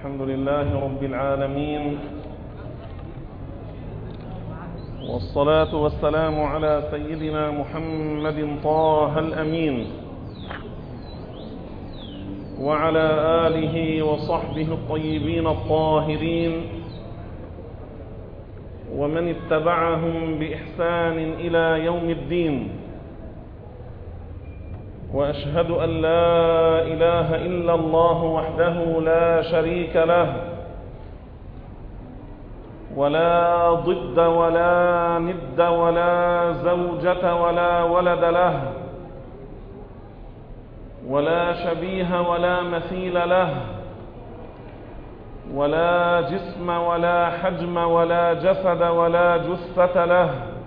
الحمد لله رب العالمين، والصلاة والسلام على سيدنا محمد طه الأمين وعلى آله وصحبه الطيبين الطاهرين ومن اتبعهم بإحسان إلى يوم الدين. وأشهد أن لا إله إلا الله وحده لا شريك له، ولا ضد ولا ند ولا زوجة ولا ولد له، ولا شبيه ولا مثيل له، ولا جسم ولا حجم ولا جسد ولا جثة له،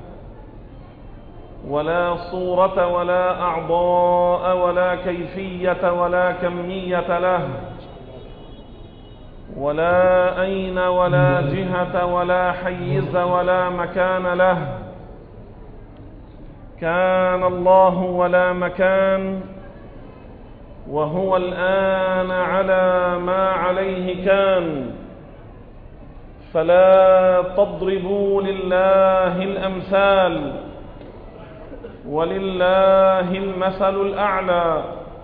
ولا صورة ولا أعضاء ولا كيفية ولا كمية له، ولا أين ولا جهة ولا حيز ولا مكان له. كان الله ولا مكان، وهو الآن على ما عليه كان. فلا تضربوا لله الأمثال، ولله المثل الأعلى.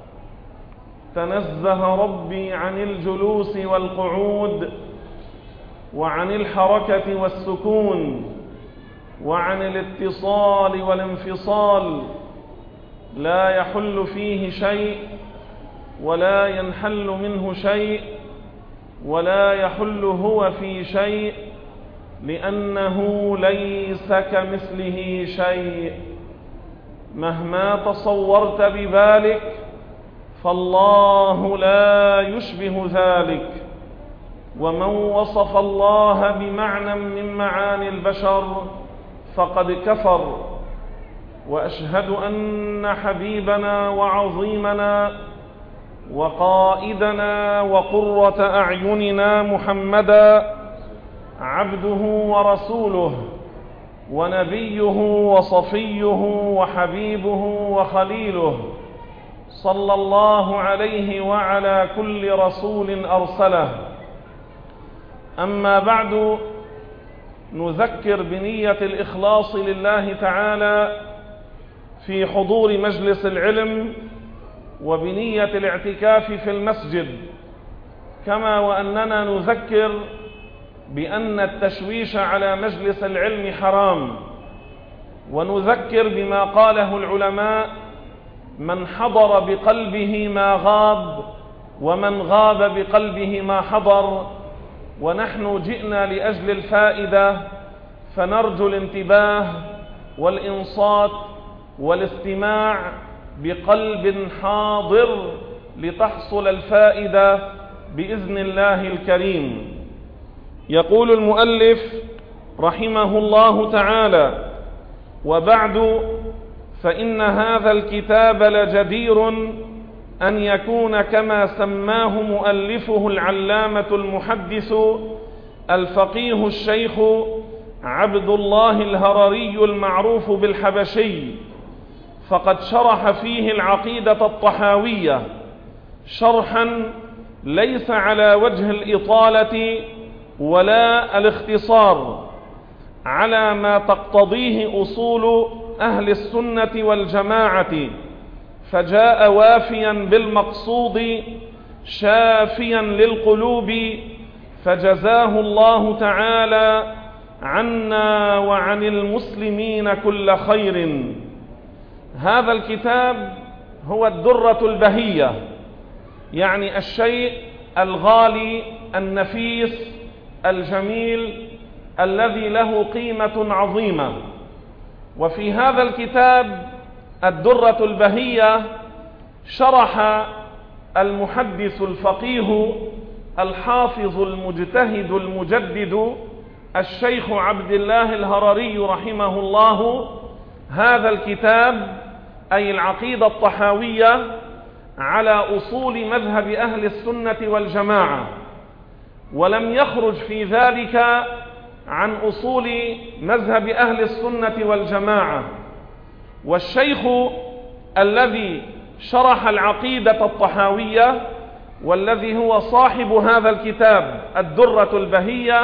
تنزه ربي عن الجلوس والقعود، وعن الحركة والسكون، وعن الاتصال والانفصال. لا يحل فيه شيء ولا ينحل منه شيء، ولا يحل هو في شيء، لأنه ليس كمثله شيء. مهما تصورت ببالك فالله لا يشبه ذلك. ومن وصف الله بمعنى من معاني البشر فقد كفر. وأشهد أن حبيبنا وعظيمنا وقائدنا وقرة أعيننا محمدا عبده ورسوله ونبيه وصفيه وحبيبه وخليله، صلى الله عليه وعلى كل رسول أرسله. أما بعد، نذكر بنية الإخلاص لله تعالى في حضور مجلس العلم، وبنية الاعتكاف في المسجد، كما وأننا نذكر بأن التشويش على مجلس العلم حرام. ونذكر بما قاله العلماء: من حضر بقلبه ما غاب، ومن غاب بقلبه ما حضر. ونحن جئنا لأجل الفائدة، فنرجو الانتباه والإنصات والاستماع بقلب حاضر لتحصل الفائدة بإذن الله الكريم. يقول المؤلف رحمه الله تعالى: وبعد، فإن هذا الكتاب لجدير أن يكون كما سماه مؤلفه العلامة المحدث الفقيه الشيخ عبد الله الهرري المعروف بالحبشي، فقد شرح فيه العقيدة الطحاوية شرحا ليس على وجه الإطالة ولا الاختصار، على ما تقتضيه أصول أهل السنة والجماعة، فجاء وافيا بالمقصود شافيا للقلوب، فجزاه الله تعالى عنا وعن المسلمين كل خير. هذا الكتاب هو الدرة البهية، يعني الشيء الغالي النفيس الجميل الذي له قيمة عظيمة. وفي هذا الكتاب الدرة البهية شرح المحدث الفقيه الحافظ المجتهد المجدد الشيخ عبد الله الهرري رحمه الله هذا الكتاب، أي العقيدة الطحاوية، على أصول مذهب أهل السنة والجماعة، ولم يخرج في ذلك عن أصول مذهب أهل السنة والجماعة. والشيخ الذي شرح العقيدة الطحاوية والذي هو صاحب هذا الكتاب الدرة البهية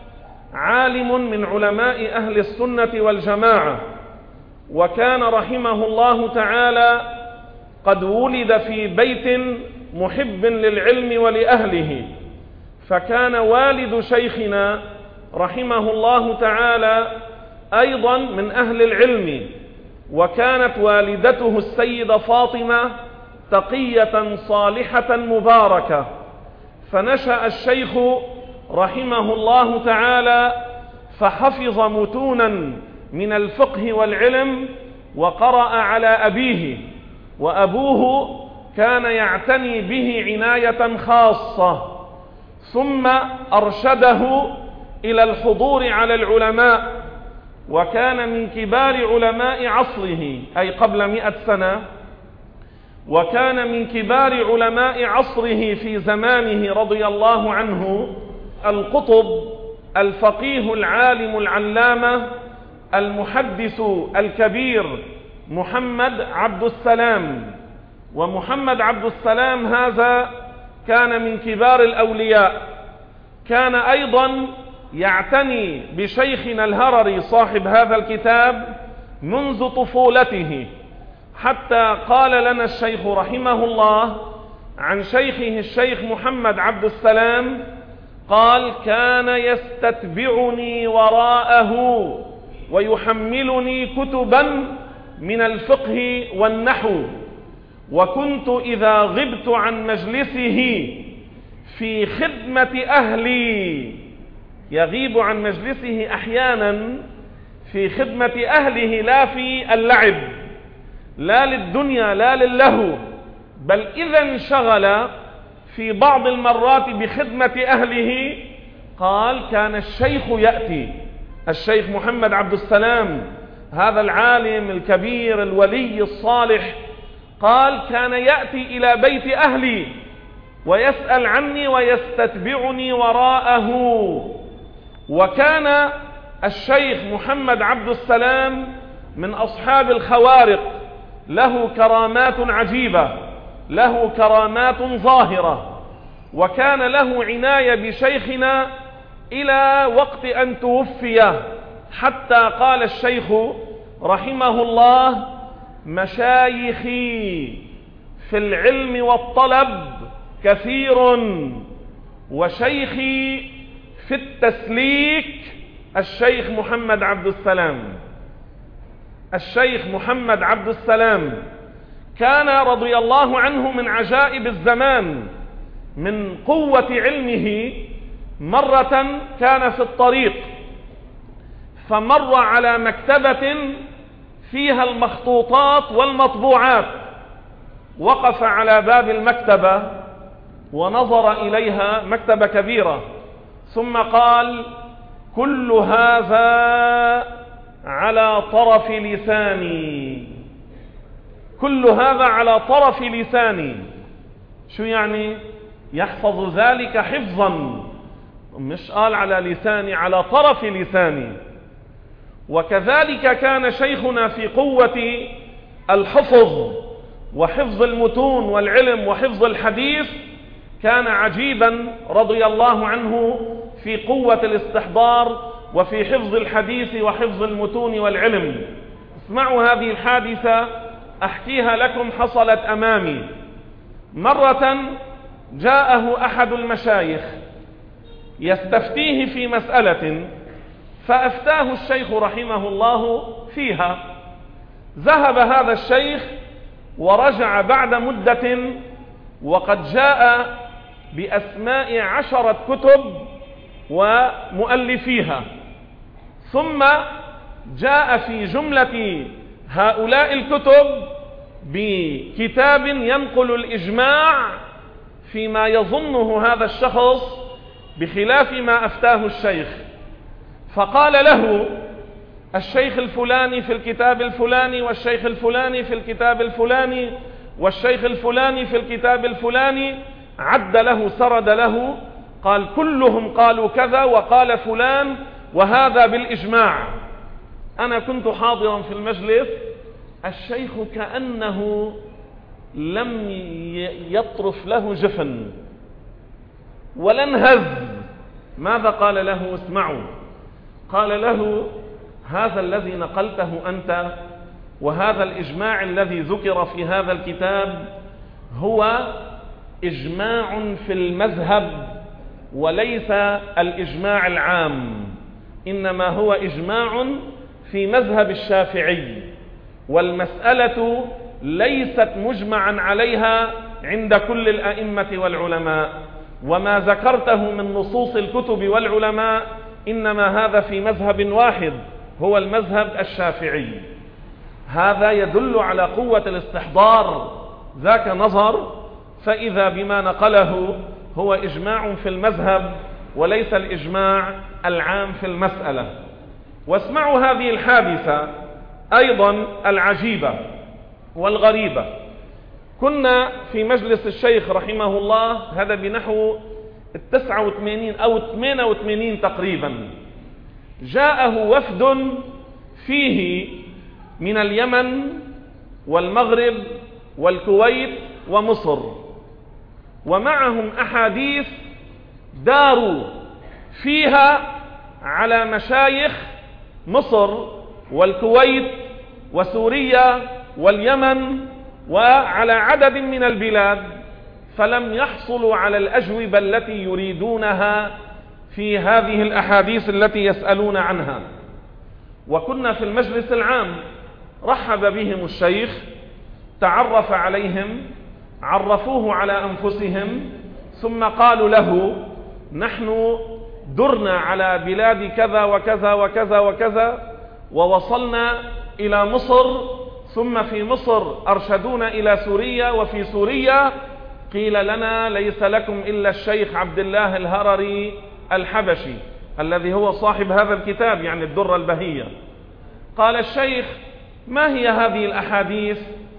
عالم من علماء أهل السنة والجماعة، وكان رحمه الله تعالى قد ولد في بيت محب للعلم ولأهله، فكان والد شيخنا رحمه الله تعالى أيضا من أهل العلم، وكانت والدته السيدة فاطمة تقية صالحة مباركة. فنشأ الشيخ رحمه الله تعالى فحفظ متونا من الفقه والعلم وقرأ على أبيه، وأبوه كان يعتني به عناية خاصة، ثم أرشده إلى الحضور على العلماء، وكان من كبار علماء عصره أي قبل 100 سنة، وكان من كبار علماء عصره في زمانه رضي الله عنه القطب الفقيه العالم العلامة المحدث الكبير محمد عبد السلام. ومحمد عبد السلام هذا كان من كبار الأولياء، كان أيضا يعتني بشيخنا الهرري صاحب هذا الكتاب منذ طفولته، حتى قال لنا الشيخ رحمه الله عن شيخه الشيخ محمد عبد السلام قال: كان يستتبعني وراءه ويحملني كتبا من الفقه والنحو، وكنت إذا غبت عن مجلسه في خدمة أهلي، يغيب عن مجلسه أحيانا في خدمة أهله، لا في اللعب، لا للدنيا لا للهو، بل إذا انشغل في بعض المرات بخدمة أهله قال كان الشيخ يأتي، الشيخ محمد عبد السلام هذا العالم الكبير الولي الصالح، قال كان يأتي إلى بيت أهلي ويسأل عني ويستتبعني وراءه. وكان الشيخ محمد عبد السلام من أصحاب الخوارق، له كرامات عجيبة، له كرامات ظاهرة، وكان له عناية بشيخنا إلى وقت أن توفي، حتى قال الشيخ رحمه الله: مشايخي في العلم والطلب كثير، وشيخي في التسليك الشيخ محمد عبد السلام. الشيخ محمد عبد السلام كان رضي الله عنه من عجائب الزمان، من قوة علمه. مرة كان في الطريق فمر على مكتبة فيها المخطوطات والمطبوعات، وقف على باب المكتبة ونظر إليها، مكتبة كبيرة، ثم قال: كل هذا على طرف لساني، كل هذا على طرف لساني. شو يعني؟ يحفظ ذلك حفظا، مش قال على لساني، على طرف لساني. وكذلك كان شيخنا في قوة الحفظ وحفظ المتون والعلم وحفظ الحديث، كان عجيبا رضي الله عنه في قوة الاستحضار وفي حفظ الحديث وحفظ المتون والعلم. اسمعوا هذه الحادثة أحكيها لكم، حصلت أمامي. مرة جاءه أحد المشايخ يستفتيه في مسألة، فأفتاه الشيخ رحمه الله فيها. ذهب هذا الشيخ ورجع بعد مدة وقد جاء بأسماء 10 كتب ومؤلفيها، ثم جاء في جملة هؤلاء الكتب بكتاب ينقل الإجماع فيما يظنه هذا الشخص بخلاف ما أفتاه الشيخ. فقال له الشيخ الفلاني في الكتاب الفلاني، والشيخ الفلاني في الكتاب الفلاني، والشيخ الفلاني في الكتاب الفلاني، عد له سرد له، قال كلهم قالوا كذا وقال فلان وهذا بالإجماع. أنا كنت حاضرا في المجلس، الشيخ كأنه لم يطرف له جفن، ولن هز. ماذا قال له؟ اسمعوا. قال له: هذا الذي نقلته أنت وهذا الإجماع الذي ذكر في هذا الكتاب هو إجماع في المذهب وليس الإجماع العام، إنما هو إجماع في مذهب الشافعي، والمسألة ليست مجمعا عليها عند كل الأئمة والعلماء، وما ذكرته من نصوص الكتب والعلماء إنما هذا في مذهب واحد هو المذهب الشافعي. هذا يدل على قوة الاستحضار، ذاك نظر فإذا بما نقله هو إجماع في المذهب وليس الإجماع العام في المسألة. واسمعوا هذه الحادثة أيضا العجيبة والغريبة. كنا في مجلس الشيخ رحمه الله، هذا بنحو 89 أو 88 تقريبا، جاءه وفد فيه من اليمن والمغرب والكويت ومصر، ومعهم أحاديث داروا فيها على مشايخ مصر والكويت وسوريا واليمن وعلى عدد من البلاد، فلم يحصلوا على الأجوبة التي يريدونها في هذه الأحاديث التي يسألون عنها. وكنا في المجلس العام، رحب بهم الشيخ، تعرف عليهم، عرفوه على أنفسهم، ثم قالوا له: نحن درنا على بلاد كذا وكذا وكذا وكذا ووصلنا إلى مصر، ثم في مصر أرشدونا إلى سوريا، وفي سوريا قيل لنا ليس لكم إلا الشيخ عبد الله الهرري الحبشي الذي هو صاحب هذا الكتاب، يعني الدرة البهية. قال الشيخ: ما هي هذه الأحاديث؟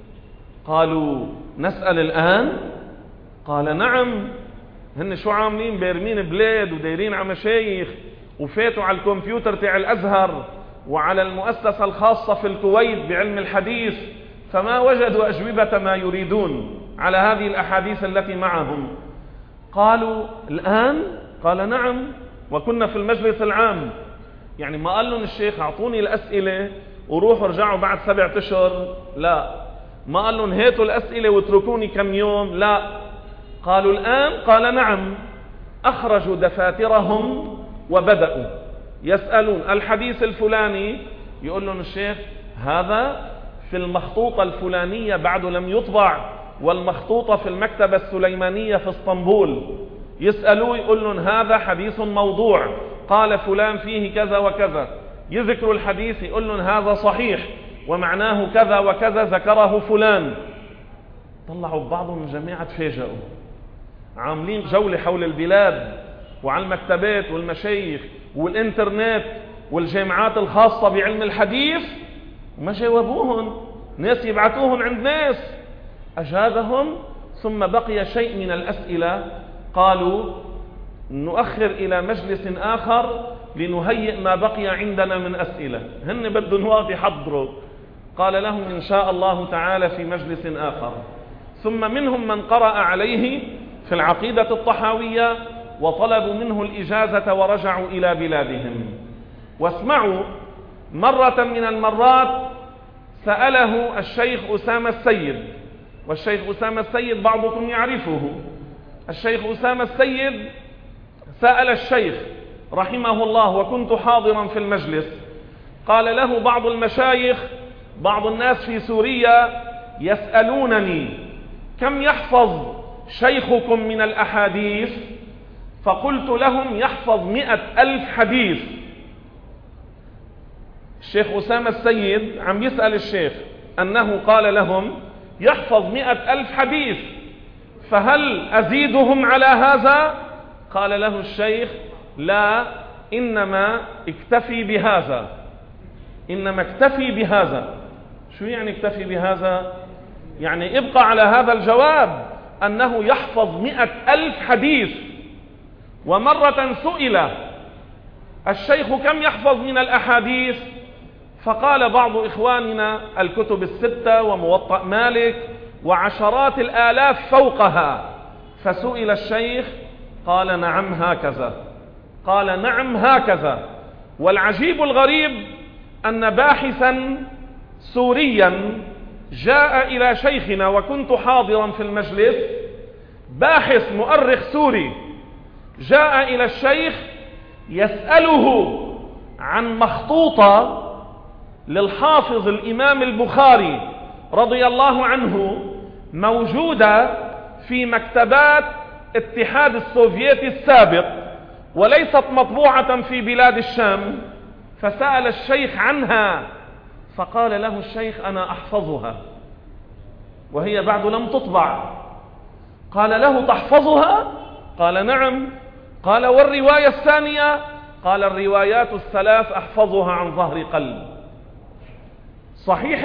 قالوا: نسأل الآن؟ قال: نعم. هن شو عاملين؟ بيرمين بلاد ودايرين على مشايخ، وفاتوا على الكمبيوتر تاع الأزهر وعلى المؤسسة الخاصة في الكويت بعلم الحديث، فما وجدوا أجوبة ما يريدون على هذه الأحاديث التي معهم. قالوا: الآن؟ قال: نعم. وكنا في المجلس العام. يعني ما قال لهم الشيخ أعطوني الأسئلة وروحوا ارجعوا بعد 7 أشهر، لا. ما قال لهم هاتوا الأسئلة واتركوني كم يوم، لا. قالوا: الآن؟ قال: نعم. أخرجوا دفاترهم وبدأوا يسألون الحديث الفلاني، يقول لهم الشيخ هذا في المخطوطة الفلانية بعد لم يطبع، والمخطوطة في المكتبة السليمانية في اسطنبول. يسألوه يقول لهم هذا حديث موضوع، قال فلان فيه كذا وكذا. يذكروا الحديث يقول لهم هذا صحيح ومعناه كذا وكذا ذكره فلان. طلعوا ببعضهم من جماعة، تفاجئوا، عاملين جولة حول البلاد وعلى المكتبات والمشايخ والإنترنت والجامعات الخاصة بعلم الحديث، وما جاوبوهم. ناس يبعثوهم عند ناس، أجابهم. ثم بقي شيء من الأسئلة، قالوا نؤخر إلى مجلس آخر لنهيئ ما بقي عندنا من أسئلة، هن بدهم وقت يحضروا. قال لهم إن شاء الله تعالى في مجلس آخر. ثم منهم من قرأ عليه في العقيدة الطحاوية وطلبوا منه الإجازة ورجعوا إلى بلادهم. واسمعوا، مرة من المرات سأله الشيخ أسامة السيد، والشيخ أسامة السيد بعضكم يعرفه. الشيخ أسامة السيد سأل الشيخ رحمه الله، وكنت حاضرا في المجلس. قال له بعض المشايخ، بعض الناس في سوريا يسألونني كم يحفظ شيخكم من الأحاديث؟ فقلت لهم يحفظ 100,000 حديث. الشيخ أسامة السيد عم يسأل الشيخ أنه قال لهم يحفظ 100,000 حديث، فهل أزيدهم على هذا؟ قال له الشيخ لا، إنما اكتفي بهذا، إنما اكتفي بهذا. شو يعني اكتفي بهذا؟ يعني ابقى على هذا الجواب أنه يحفظ 100,000 حديث. ومرة سئل الشيخ كم يحفظ من الأحاديث؟ فقال بعض إخواننا الكتب 6 وموطأ مالك وعشرات الآلاف فوقها. فسئل الشيخ قال نعم هكذا. قال نعم هكذا. والعجيب الغريب أن باحثا سوريا جاء إلى شيخنا وكنت حاضرا في المجلس، باحث مؤرخ سوري جاء إلى الشيخ يسأله عن مخطوطة للحافظ الإمام البخاري رضي الله عنه موجودة في مكتبات الاتحاد السوفيتي السابق وليست مطبوعة في بلاد الشام، فسأل الشيخ عنها فقال له الشيخ أنا أحفظها وهي بعد لم تطبع. قال له تحفظها؟ قال نعم. قال والرواية الثانية؟ قال الروايات الثلاث أحفظها عن ظهر قلب. صحيح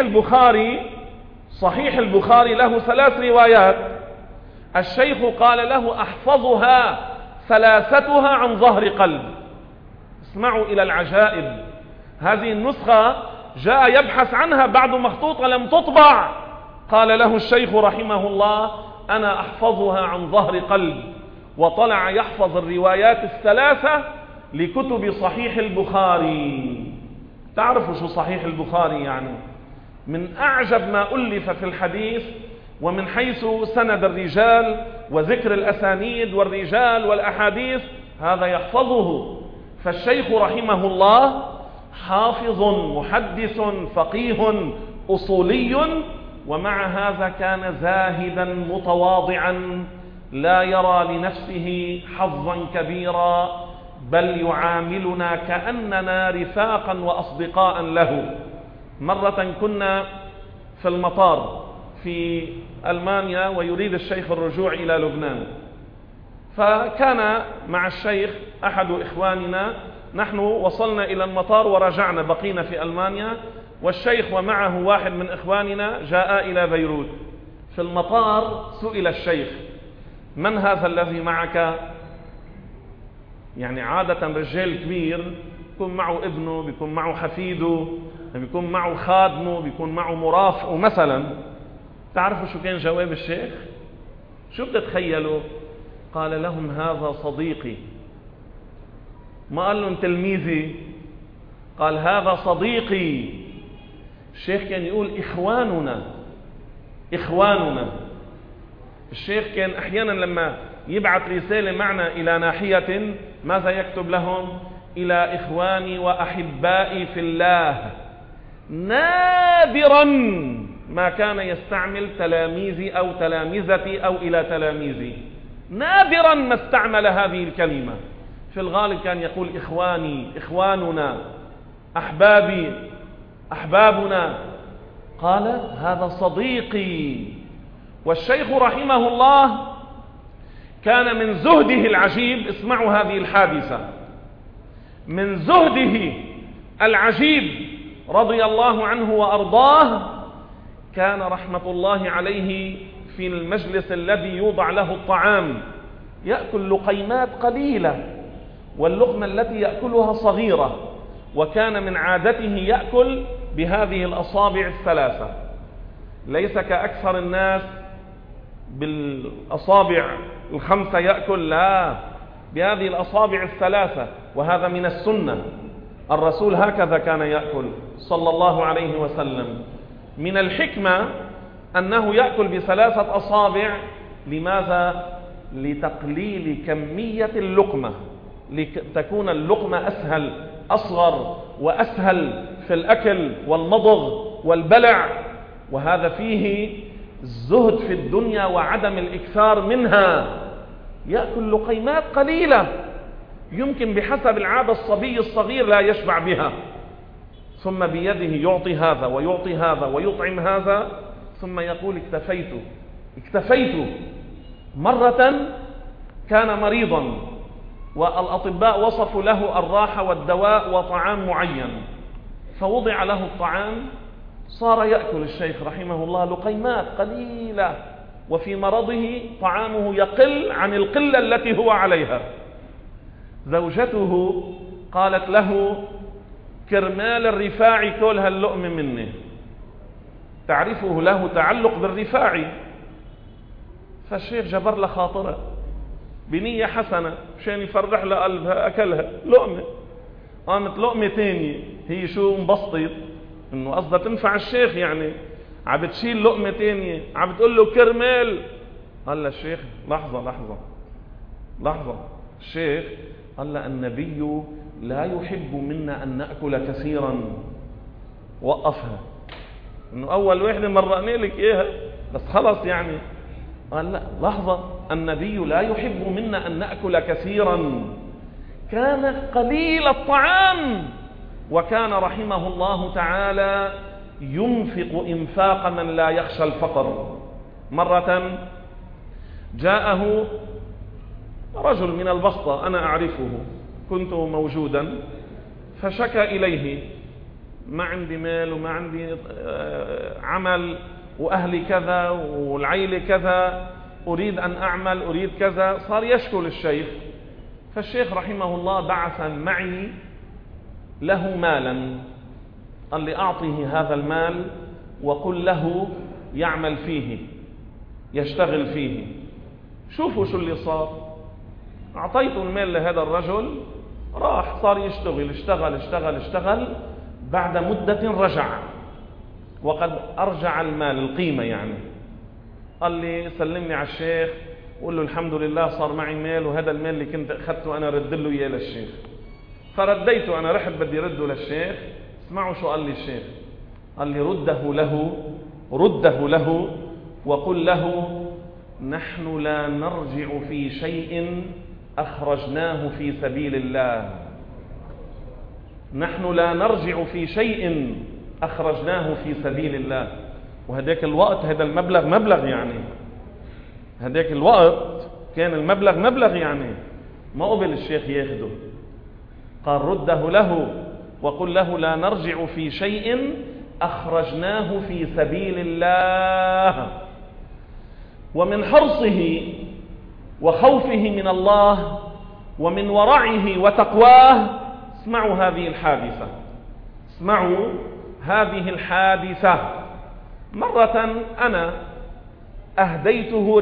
البخاري له 3 روايات، الشيخ قال له أحفظها 3 عن ظهر قلب. اسمعوا إلى العجائب، هذه النسخة جاء يبحث عنها بعد مخطوطة لم تطبع، قال له الشيخ رحمه الله أنا أحفظها عن ظهر قلب، وطلع يحفظ الروايات 3 لكتب صحيح البخاري. تعرفوا شو صحيح البخاري يعني؟ من أعجب ما ألف في الحديث، ومن حيث سند الرجال وذكر الأسانيد والرجال والأحاديث هذا يحفظه. فالشيخ رحمه الله حافظ محدث فقيه أصولي، ومع هذا كان زاهدا متواضعا لا يرى لنفسه حظا كبيرا، بل يعاملنا كأننا رفاقا وأصدقاء له. مرة كنا في المطار في ألمانيا ويريد الشيخ الرجوع إلى لبنان، فكان مع الشيخ أحد إخواننا، نحن وصلنا إلى المطار ورجعنا بقينا في ألمانيا، والشيخ ومعه واحد من إخواننا جاء إلى بيروت. في المطار سئل الشيخ من هذا الذي معك؟ يعني عادة رجال كبير بيكون معه ابنه، بيكون معه حفيده، بيكون معه خادمه، بيكون معه مرافقه مثلا. تعرفوا شو كان جواب الشيخ؟ شو بتتخيلوا؟ قال لهم هذا صديقي. ما قال لهم تلميذي، قال هذا صديقي. الشيخ كان يقول إخواننا. الشيخ كان أحيانا لما يبعث رسالة معنا إلى ناحية ماذا يكتب لهم؟ إلى إخواني وأحبائي في الله. نادرا ما كان يستعمل تلاميذي أو تلامذتي أو إلى تلاميذي، نادرا ما استعمل هذه الكلمة. في الغالب كان يقول إخواني، إخواننا، أحبابي، أحبابنا. قال هذا صديقي. والشيخ رحمه الله كان من زهده العجيب، اسمعوا هذه الحادثة، من زهده العجيب رضي الله عنه وأرضاه، كان رحمة الله عليه في المجلس الذي يوضع له الطعام يأكل لقيمات قليلة، واللقمة التي يأكلها صغيرة، وكان من عادته يأكل بهذه الأصابع 3، ليس كأكثر الناس بالأصابع 5 يأكل، لا، بهذه الأصابع 3، وهذا من السنة. الرسول هكذا كان يأكل صلى الله عليه وسلم. من الحكمة أنه يأكل ب3 أصابع. لماذا؟ لتقليل كمية اللقمة، لتكون اللقمة أسهل، أصغر وأسهل في الأكل والمضغ والبلع. وهذا فيه الزهد في الدنيا وعدم الإكثار منها. يأكل لقيمات قليلة يمكن بحسب العادة الصبي الصغير لا يشبع بها، ثم بيده يعطي هذا ويعطي هذا ويطعم هذا، ثم يقول اكتفيت. مرة كان مريضا والأطباء وصفوا له الراحة والدواء وطعام معين، فوضع له الطعام، صار يأكل الشيخ رحمه الله لقيمات قليلة، وفي مرضه طعامه يقل عن القلة التي هو عليها. زوجته قالت له كرمال الرفاعي كل هاللقمة مني. تعرفه له تعلق بالرفاعي. فالشيخ جبر له خاطره، بنية حسنة مشان يفرح لها قلبها، أكلها لقمة. قامت لقمة تانية هي شو مبسطت إنه قصدها تنفع الشيخ، يعني عم بتشيل لقمة تانية عم بتقول له كرمال. قال له الشيخ لحظة الشيخ قال له النبي لا يحب منا أن نأكل كثيرا. وقفها إنه أول واحدة مرقنا لك إياها بس خلص يعني. قال لا لحظة، النبي لا يحب منا أن نأكل كثيرا، كان قليل الطعام، وكان رحمه الله تعالى ينفق إنفاق من لا يخشى الفقر. مرة جاءه رجل من البسطة أنا أعرفه كنت موجودا، فشكى إليه ما عندي مال وما عندي عمل وأهلي كذا والعيلة كذا، أريد أن أعمل، أريد كذا. صار يشكو للشيخ، فالشيخ رحمه الله بعث معي له مالا، قال لي أعطيه هذا المال وقل له يعمل فيه يشتغل فيه. شوفوا شو اللي صار، أعطيت المال لهذا الرجل، راح صار يشتغل، اشتغل. بعد مدة رجع وقد أرجع المال القيمة يعني. قال لي سلمني على الشيخ وقل له الحمد لله صار معي مال، وهذا المال اللي كنت أخذته أنا رد له إياه للشيخ. فرديته أنا، رحت بدي رده للشيخ. اسمعوا شو قال لي الشيخ، قال لي رده له وقل له نحن لا نرجع في شيء أخرجناه في سبيل الله. نحن لا نرجع في شيء أخرجناه في سبيل الله. وهداك الوقت هذا المبلغ مبلغ يعني، هداك الوقت كان المبلغ مبلغ يعني، ما قبل الشيخ ياخده. قال رده له وقل له لا نرجع في شيء أخرجناه في سبيل الله. ومن حرصه وخوفه من الله ومن ورعه وتقواه اسمعوا هذه الحادثة. مرة أنا أهديته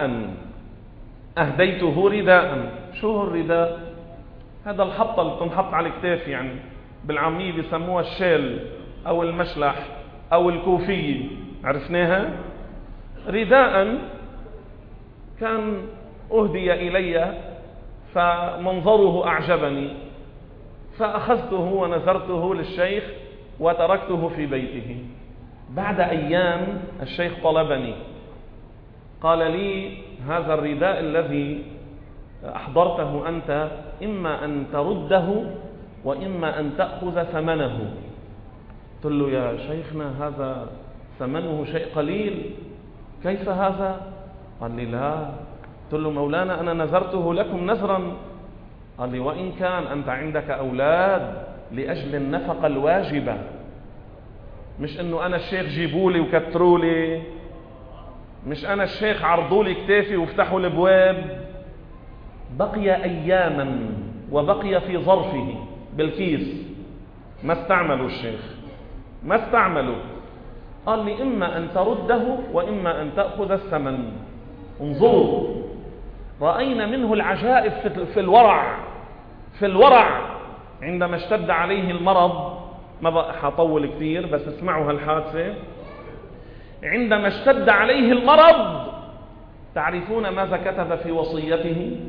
رداء. شو هو الرداء؟ هذا الحطة اللي بتنحط على الكتاف، يعني بالعامية بيسموها الشال أو المشلح أو الكوفية، عرفناها. رداء كان أهدي إلي فمنظره أعجبني، فأخذته ونذرته للشيخ وتركته في بيته. بعد أيام الشيخ طلبني، قال لي هذا الرداء الذي أحضرته أنت إما أن ترده وإما أن تأخذ ثمنه. قلت له يا شيخنا هذا ثمنه شيء قليل، كيف هذا؟ قال لي لا. قلت له مولانا أنا نذرته لكم نذرا. قال لي وإن كان أنت عندك أولاد لأجل النفقة الواجبة، مش إنه أنا الشيخ جيبولي وكترولي، مش أنا الشيخ عرضولي كتافي وفتحوا الابواب. بقي أياما وبقي في ظرفه بالكيس، ما استعملوا الشيخ، ما استعملوا. قال لي إما أن ترده وإما أن تأخذ الثمن. انظروا، رأينا منه العجائب في الورع عندما اشتد عليه المرض. ما بقى حطول كثير بس اسمعوا هالحادثة. عندما اشتد عليه المرض تعرفون ماذا كتب في وصيته؟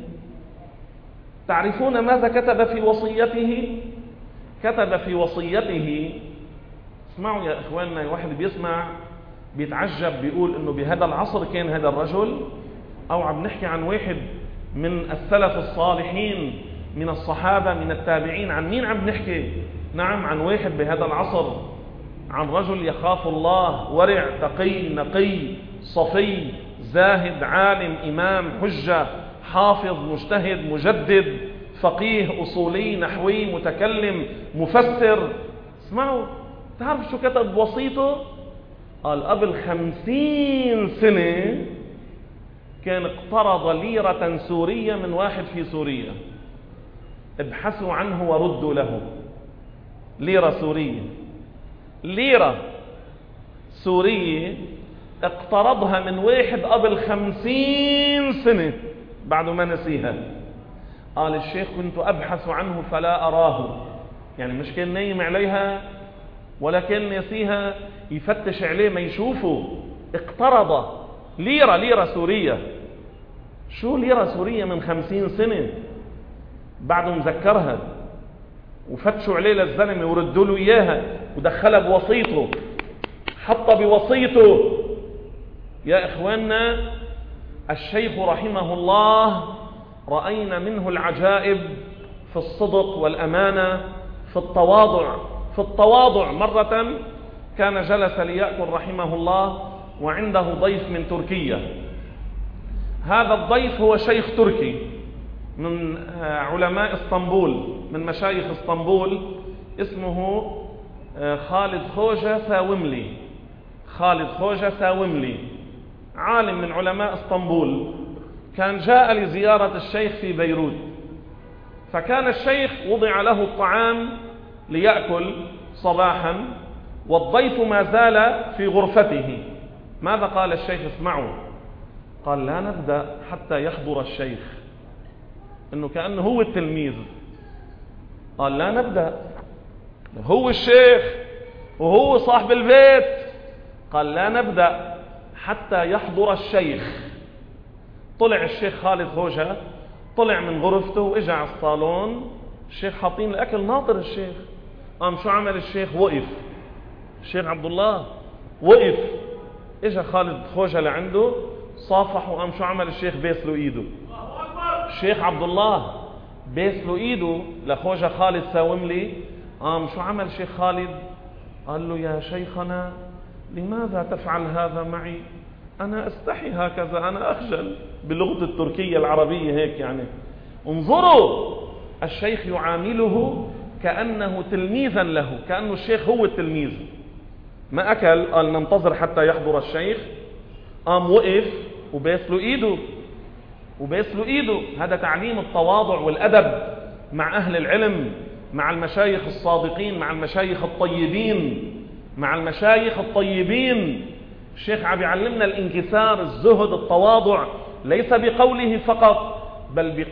كتب في وصيته اسمعوا يا إخواننا، الواحد بيسمع بيتعجب، بيقول إنه بهذا العصر كان هذا الرجل، أو عم نحكي عن واحد من السلف الصالحين من الصحابة من التابعين. عن مين عم نحكي؟ نعم عن واحد بهذا العصر، عن رجل يخاف الله، ورع، تقي، نقي، صفي، زاهد، عالم، إمام، حجة، حافظ، مجتهد، مجدد، فقيه، أصولي، نحوي، متكلم، مفسر. اسمعوا، تعرف شو كتب وصيته؟ قال قبل 50 سنة كان اقترض ليرة سورية من واحد في سوريا، ابحثوا عنه وردوا له. ليرة سورية اقترضها من واحد قبل 50 سنة بعد ما نسيها. قال الشيخ كنت أبحث عنه فلا أراه، يعني مش كان نايم عليها ولا كان نسيها، يفتش عليه ما يشوفه. اقترض ليرة سورية. شو ليرة سورية من 50 سنة بعده مذكرها، وفتشوا عليه للزلمة وردوا له إياها، ودخلها بوسيطه، حط بوسيطه. يا إخواننا، الشيخ رحمه الله رأينا منه العجائب في الصدق والأمانة، في التواضع. مرة كان جلس ليأكل رحمه الله وعنده ضيف من تركيا. هذا الضيف هو شيخ تركي من علماء اسطنبول، من مشايخ اسطنبول، اسمه خالد خوجة ساوملي، عالم من علماء اسطنبول. كان جاء لزيارة الشيخ في بيروت، فكان الشيخ وضع له الطعام ليأكل صباحا، والضيف ما زال في غرفته. ماذا قال الشيخ؟ اسمعوا، قال لا نبدأ حتى يحضر الشيخ، انه كأنه هو التلميذ. قال لا نبدأ، هو الشيخ وهو صاحب البيت. قال لا نبدأ حتى يحضر الشيخ. طلع الشيخ خالد خوجة، طلع من غرفته واجا على الصالون. الشيخ حاطين الاكل ناطر الشيخ. قام شو عمل الشيخ؟ وقف. الشيخ عبد الله وقف. اجا خالد خوجة لعنده، صافح، وقام شو عمل الشيخ؟ بيس له ايده. الشيخ عبد الله بيس له ايده لخوجة خالد ساوملي. قام شو عمل الشيخ خالد؟ قال له يا شيخنا لماذا تفعل هذا معي؟ أنا أستحي هكذا، أنا أخجل، بلغة التركية العربية هيك يعني. انظروا، الشيخ يعامله كأنه تلميذا له، كأنه الشيخ هو التلميذ. ما أكل، قال ننتظر حتى يحضر الشيخ. قام وقف وبيس له إيده. هذا تعليم التواضع والأدب مع أهل العلم، مع المشايخ الصادقين، مع المشايخ الطيبين. الشيخ عم يعلمنا الانكسار، الزهد، التواضع، ليس بقوله فقط، بل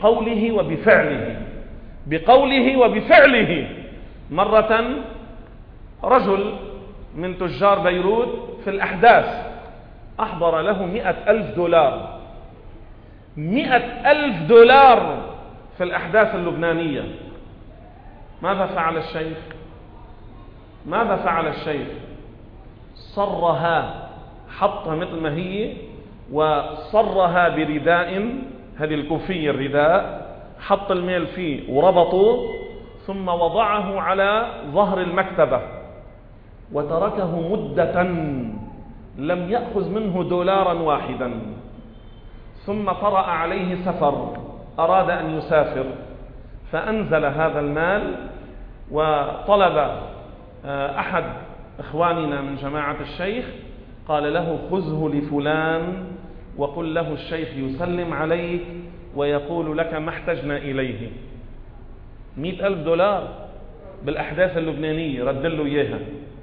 بقوله وبفعله. مرة رجل من تجار بيروت في الأحداث أحضر له 100,000 دولار. 100,000 دولار في الأحداث اللبنانية. ماذا فعل الشيخ؟ صرها، حطها مثل ما هي، وصرها برداء، هذه الكوفية الرداء، حط الميل فيه وربطه، ثم وضعه على ظهر المكتبة وتركه مدة لم يأخذ منه دولارا واحدا. ثم طرأ عليه سفر، أراد أن يسافر، فأنزل هذا المال وطلب أحد إخواننا من جماعة الشيخ، قال له خذه لفلان وقل له الشيخ يسلم عليك ويقول لك ما احتجنا إليه. 100,000 دولار بالأحداث اللبنانية، رد له إياها.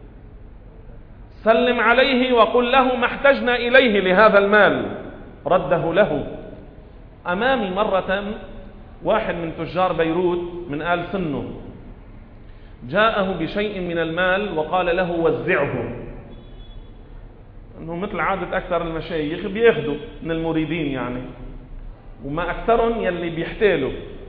سلم عليه وقل له ما احتجنا إليه لهذا المال، رده له. أمامي مرة واحد من تجار بيروت من آل سنه جاءه بشيء من المال وقال له وزعه، أنه مثل عادة أكثر المشايخ بياخدوا من المريدين يعني، وما أكثرهم يلي بيحتالوا،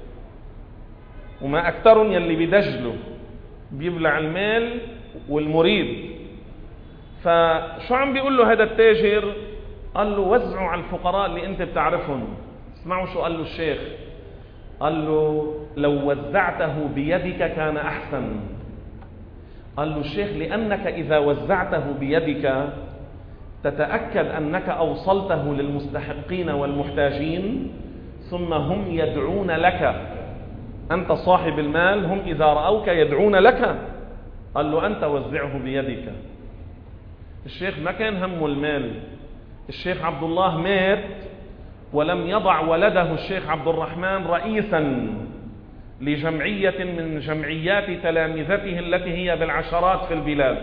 وما أكثرهم يلي بيدجلوا، بيبلع المال والمريد. فشو عم بيقول له هذا التاجر؟ قال له وزعوا على الفقراء اللي أنت بتعرفهم. اسمعوا شو قال له الشيخ. قال له لو وزعته بيدك كان أحسن. قال له الشيخ لأنك إذا وزعته بيدك تتأكد أنك أوصلته للمستحقين والمحتاجين، ثم هم يدعون لك، أنت صاحب المال، هم إذا رأوك يدعون لك. قال له أنت وزعه بيدك. الشيخ ما كان همه المال. الشيخ عبد الله مات ولم يضع ولده الشيخ عبد الرحمن رئيسا لجمعية من جمعيات تلامذته التي هي بالعشرات في البلاد.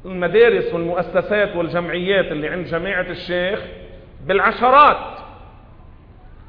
المدارس والمؤسسات والجمعيات اللي عند جماعة الشيخ بالعشرات،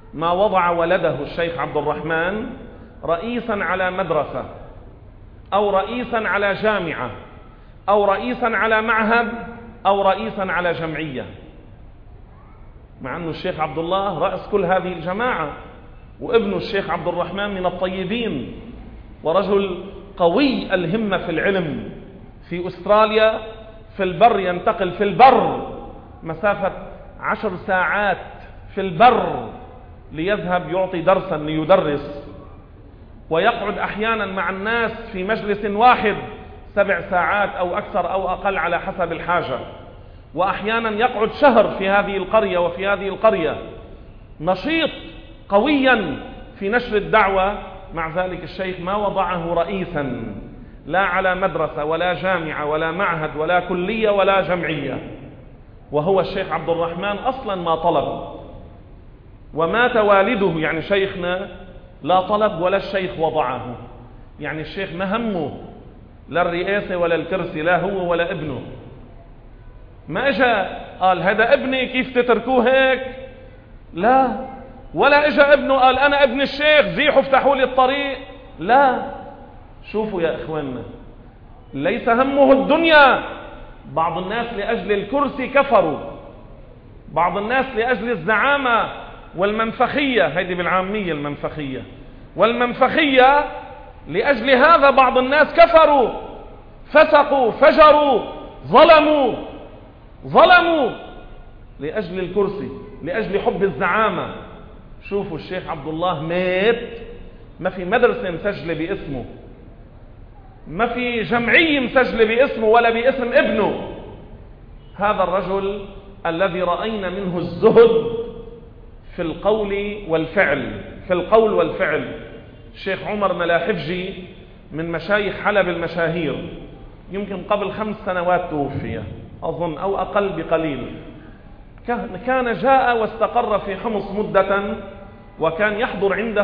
ما وضع ولده الشيخ عبد الرحمن رئيسا على مدرسة أو رئيسا على جامعة أو رئيسا على معهد أو رئيسا على جمعية، مع أن الشيخ عبد الله رأس كل هذه الجماعة، وابن الشيخ عبد الرحمن من الطيبين ورجل قوي الهمة في العلم. في أستراليا في البر ينتقل في البر مسافة 10 ساعات في البر ليذهب يعطي درسا ليدرس، ويقعد أحيانا مع الناس في مجلس واحد 7 ساعات أو أكثر أو أقل على حسب الحاجة، وأحيانا يقعد شهر في هذه القرية وفي هذه القرية، نشيط قويا في نشر الدعوة. مع ذلك الشيخ ما وضعه رئيسا لا على مدرسة ولا جامعة ولا معهد ولا كلية ولا جمعية، وهو الشيخ عبد الرحمن أصلا ما طلب، ومات والده يعني شيخنا لا طلب ولا الشيخ وضعه. يعني الشيخ ما همه لا الرئاسة ولا الكرسي، لا هو ولا ابنه. ما اجا قال هذا ابني كيف تتركوه هيك، لا، ولا اجا ابنه قال انا ابن الشيخ زيحوا افتحوا لي الطريق، لا. شوفوا يا اخواننا، ليس همه الدنيا. بعض الناس لأجل الكرسي كفروا، بعض الناس لأجل الزعامة والمنفخية، هيدي بالعامية المنفخية والمنفخية، لأجل هذا بعض الناس كفروا، فسقوا، فجروا، ظلموا لأجل الكرسي، لأجل حب الزعامة. شوفوا الشيخ عبد الله مات، ما في مدرسة مسجلة باسمه، ما في جمعية مسجلة باسمه ولا باسم ابنه. هذا الرجل الذي رأينا منه الزهد في القول والفعل، الشيخ عمر ملاحفجي من مشايخ حلب المشاهير، يمكن قبل 5 سنوات توفي أظن أو أقل بقليل. كان جاء واستقر في حمص مدة، وكان يحضر عنده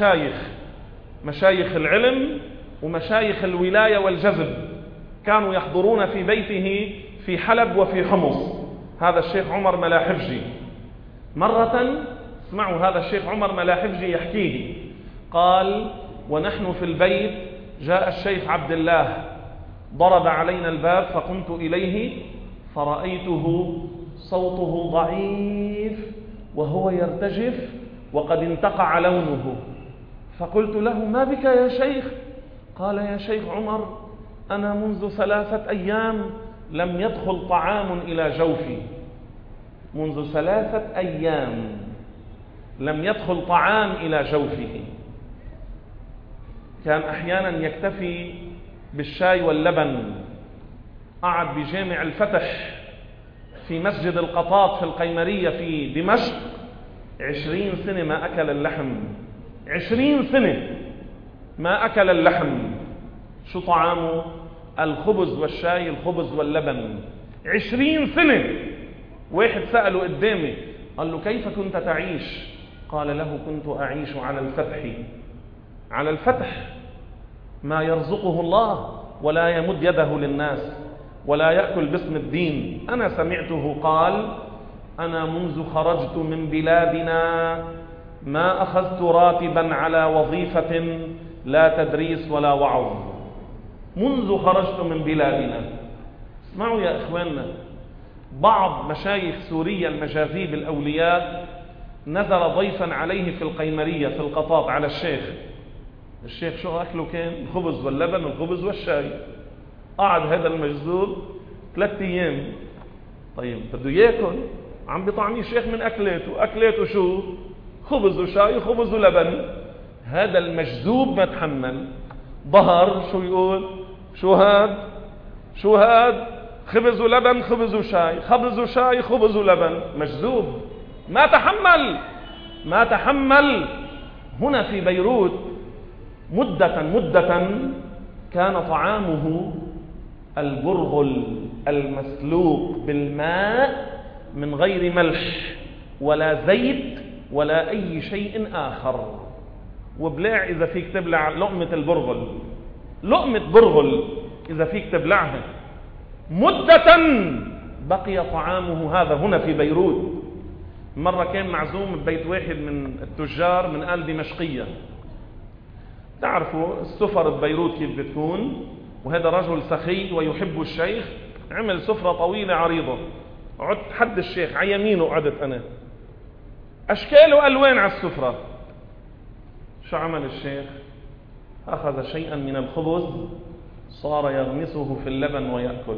مشايخ العلم ومشايخ الولاية والجذب، كانوا يحضرون في بيته في حلب وفي حمص. هذا الشيخ عمر ملاحفجي مرة، اسمعوا هذا الشيخ عمر ملاحفجي يحكيه، قال ونحن في البيت جاء الشيخ عبد الله ضرب علينا الباب، فقمت إليه فرأيته صوته ضعيف وهو يرتجف وقد انتقع لونه، فقلت له ما بك يا شيخ؟ قال يا شيخ عمر أنا منذ 3 أيام لم يدخل طعام إلى جوفي، منذ 3 أيام لم يدخل طعام إلى جوفه. كان أحيانا يكتفي بالشاي واللبن. قعد بجامع الفتح في مسجد القطاط في القيمرية في دمشق 20 سنة ما أكل اللحم، 20 سنة ما أكل اللحم. شو طعامه؟ الخبز والشاي، الخبز واللبن، 20 سنة. واحد سأله قدامي قال له كيف كنت تعيش؟ قال له كنت أعيش على الفتح، ما يرزقه الله ولا يمد يده للناس ولا يأكل باسم الدين. أنا سمعته قال أنا منذ خرجت من بلادنا ما أخذت راتبا على وظيفة لا تدريس ولا وعظ، منذ خرجت من بلادنا. اسمعوا يا إخواننا، بعض مشايخ سوريا المجاذيب الأولياء نزل ضيفا عليه في القيمرية في القطاط على الشيخ شو أكله؟ كان الخبز واللبن والخبز والشاي. قعد هذا المجذوب 3 أيام. طيب بده ياكل، عم بيطعني الشيخ من أكلاته شو؟ خبز وشاي وخبز ولبن. هذا المجذوب ما تحمل، ظهر شو يقول؟ شو هاد؟ خبز ولبن، خبز وشاي، خبز وشاي، خبز ولبن. مجذوب ما تحمل. هنا في بيروت مدة كان طعامه البرغل المسلوق بالماء من غير ملح ولا زيت ولا أي شيء آخر. وبلاع إذا فيك تبلع لقمة برغل إذا فيك تبلعها. مدة بقي طعامه هذا هنا في بيروت. مرة كان معزوم ببيت واحد من التجار من آل دمشقية. تعرفوا السفر ببيروت كيف بتكون، وهذا رجل سخي ويحب الشيخ، عمل سفرة طويلة عريضة، قعدت حد الشيخ على يمينه، قعدت أنا، أشكال وألوان على السفرة. شو عمل الشيخ؟ أخذ شيئا من الخبز صار يغمسه في اللبن ويأكل،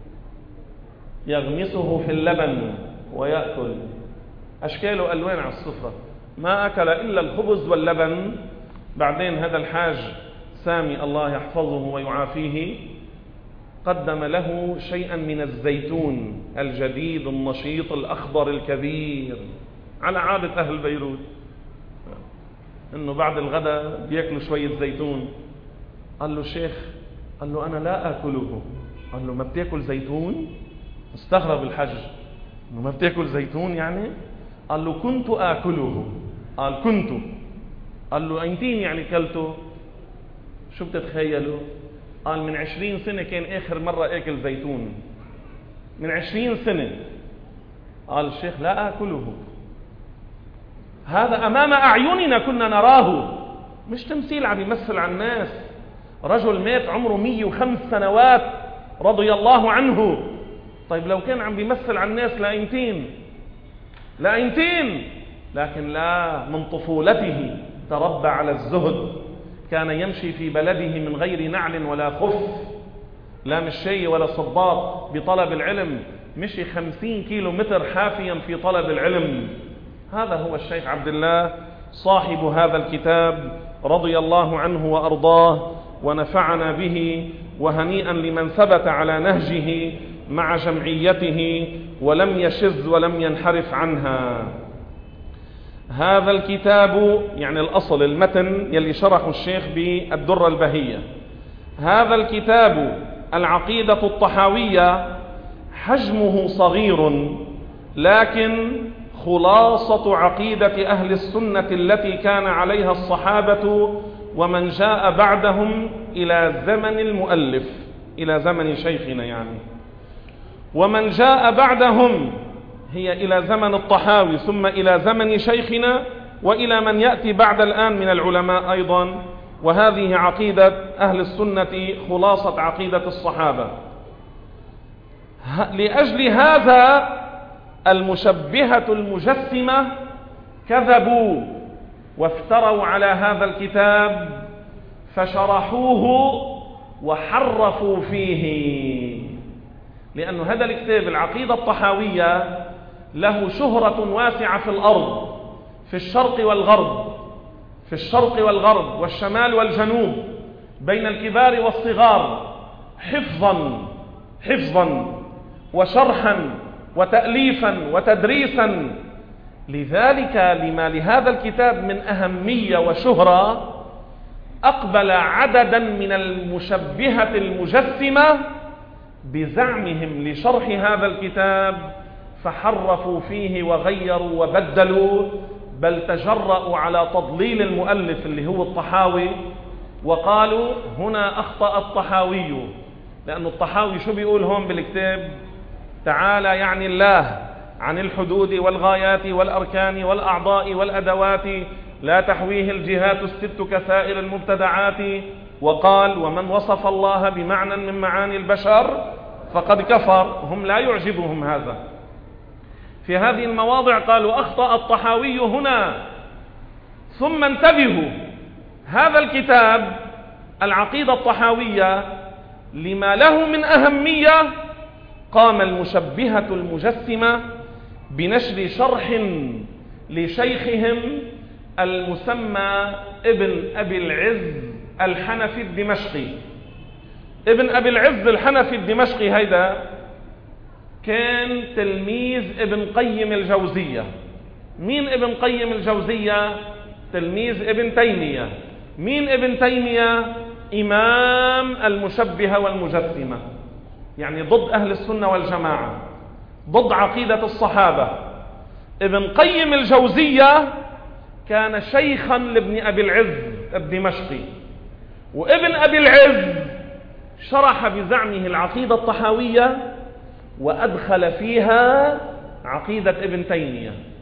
يغمسه في اللبن ويأكل، أشكال وألوان على السفرة، ما أكل إلا الخبز واللبن. بعدين هذا الحاج سامي الله يحفظه ويعافيه قدم له شيئا من الزيتون الجديد النشيط الأخضر الكبير، على عادة أهل بيروت إنه بعد الغداء بيأكلوا شوية زيتون. قال له الشيخ، قال له أنا لا أكله. قال له ما بتأكل زيتون؟ استغرب الحج، إنه ما بتأكل زيتون يعني؟ قال له كنت آكله. قال كنت. قال له أينتين يعني كلته؟ شو بتتخيلوا؟ قال من 20 سنة كان آخر مرة آكل زيتون، من 20 سنة. قال الشيخ لا آكله، هذا أمام أعيننا كنا نراه، مش تمثيل عم يمثل على الناس. رجل مات عمره 105 سنوات رضي الله عنه. طيب لو كان عم بيمثل على الناس لأينتين، لكن لا، من طفولته تربى على الزهد، كان يمشي في بلده من غير نعل ولا خف، لا مشي ولا صباط، بطلب العلم، مشي 50 كيلو متر حافيا في طلب العلم. هذا هو الشيخ عبد الله صاحب هذا الكتاب رضي الله عنه وأرضاه ونفعنا به، وهنيئا لمن ثبت على نهجه مع جمعيته ولم يشذ ولم ينحرف عنها. هذا الكتاب يعني الأصل المتن يلي شرحه الشيخ بالدرة البهية. هذا الكتاب العقيدة الطحاوية حجمه صغير، لكن خلاصة عقيدة أهل السنة التي كان عليها الصحابة ومن جاء بعدهم إلى زمن المؤلف، إلى زمن شيخنا يعني، ومن جاء بعدهم هي إلى زمن الطحاوي ثم إلى زمن شيخنا وإلى من يأتي بعد الآن من العلماء أيضا. وهذه عقيدة أهل السنة، خلاصة عقيدة الصحابة. لأجل هذا المشبهة المجسمة كذبوا وافتروا على هذا الكتاب فشرحوه وحرفوا فيه، لأن هذا الكتاب العقيدة الطحاوية له شهرة واسعة في الأرض، في الشرق والغرب، في الشرق والغرب والشمال والجنوب، بين الكبار والصغار، حفظا وشرحا وتأليفا وتدريسا. لذلك لما لهذا الكتاب من أهمية وشهرة، أقبل عددا من المشبهة المجسمة بزعمهم لشرح هذا الكتاب فحرفوا فيه وغيروا وبدلوا، بل تجرأوا على تضليل المؤلف اللي هو الطحاوي، وقالوا هنا أخطأ الطحاوي. لأن الطحاوي شو بيقول هون بالكتاب؟ تعالى يعني الله عن الحدود والغايات والأركان والأعضاء والأدوات لا تحويه الجهات الست كسائر المبتدعات، وقال ومن وصف الله بمعنى من معاني البشر فقد كفر. هم لا يعجبهم هذا. في هذه المواضع قالوا أخطأ الطحاوي هنا. ثم انتبهوا، هذا الكتاب العقيدة الطحاوية لما له من أهمية، قام المشبهة المجسمة بنشر شرح لشيخهم المسمى ابن أبي العز الحنفي الدمشقي. ابن أبي العز الحنفي الدمشقي هيدا كان تلميذ ابن قيم الجوزية. مين ابن قيم الجوزية؟ تلميذ ابن تيمية. مين ابن تيمية؟ إمام المشبهة والمجسمة، يعني ضد أهل السنة والجماعة، ضد عقيدة الصحابة. ابن قيم الجوزية كان شيخا لابن أبي العز الدمشقي، وابن أبي العز شرح بزعمه العقيدة الطحاوية وأدخل فيها عقيدة ابن تيمية.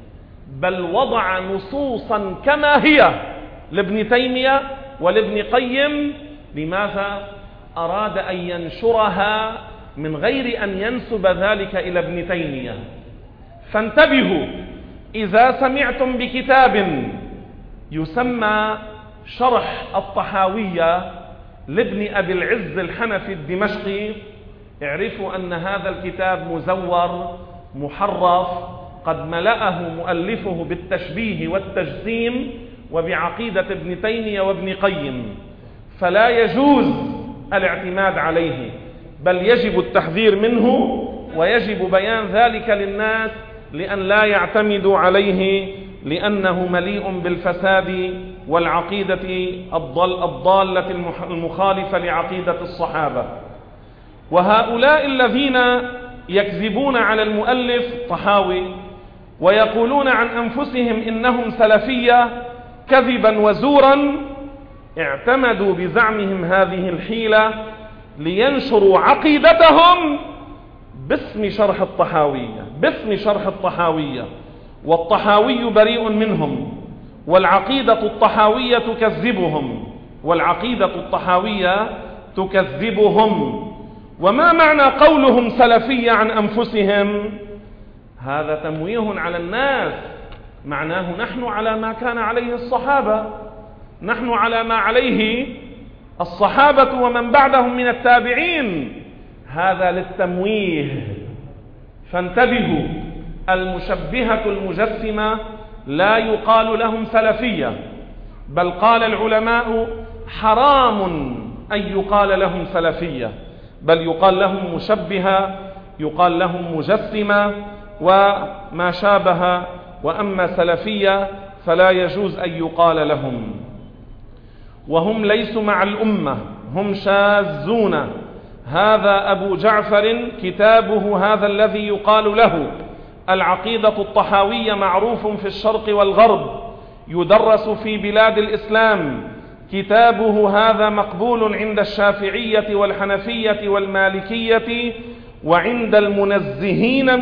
بل وضع نصوصا كما هي لابن تيمية ولابن قيم. لماذا؟ أراد أن ينشرها من غير أن ينسب ذلك إلى ابن تيمية. فانتبهوا، إذا سمعتم بكتاب يسمى شرح الطحاوية لابن أبي العز الحنفي الدمشقي، اعرفوا أن هذا الكتاب مزور محرف، قد ملأه مؤلفه بالتشبيه والتجسيم وبعقيدة ابن تيمية وابن قيم، فلا يجوز الاعتماد عليه، بل يجب التحذير منه ويجب بيان ذلك للناس لأن لا يعتمدوا عليه، لأنه مليء بالفساد والعقيدة الضالة المخالفة لعقيدة الصحابة. وهؤلاء الذين يكذبون على المؤلف طحاوي ويقولون عن أنفسهم إنهم سلفية كذبا وزورا، اعتمدوا بزعمهم هذه الحيلة لينشروا عقيدتهم باسم شرح الطحاوية، والطحاوي بريء منهم، والعقيدة الطحاوية تكذبهم. وما معنى قولهم سلفية عن أنفسهم؟ هذا تمويه على الناس، معناه نحن على ما كان عليه الصحابة، نحن على ما عليه الصحابة ومن بعدهم من التابعين، هذا للتمويه. فانتبهوا، المشبهة المجسمة لا يقال لهم سلفية، بل قال العلماء حرام أن يقال لهم سلفية، بل يقال لهم مشبهة، يقال لهم مجسمة وما شابه. وأما سلفية فلا يجوز أن يقال لهم. وهم ليسوا مع الأمة، هم شاذون. هذا أبو جعفر كتابه هذا الذي يقال له العقيدة الطحاوية معروف في الشرق والغرب، يدرس في بلاد الإسلام. كتابه هذا مقبول عند الشافعية والحنفية والمالكية وعند المنزهين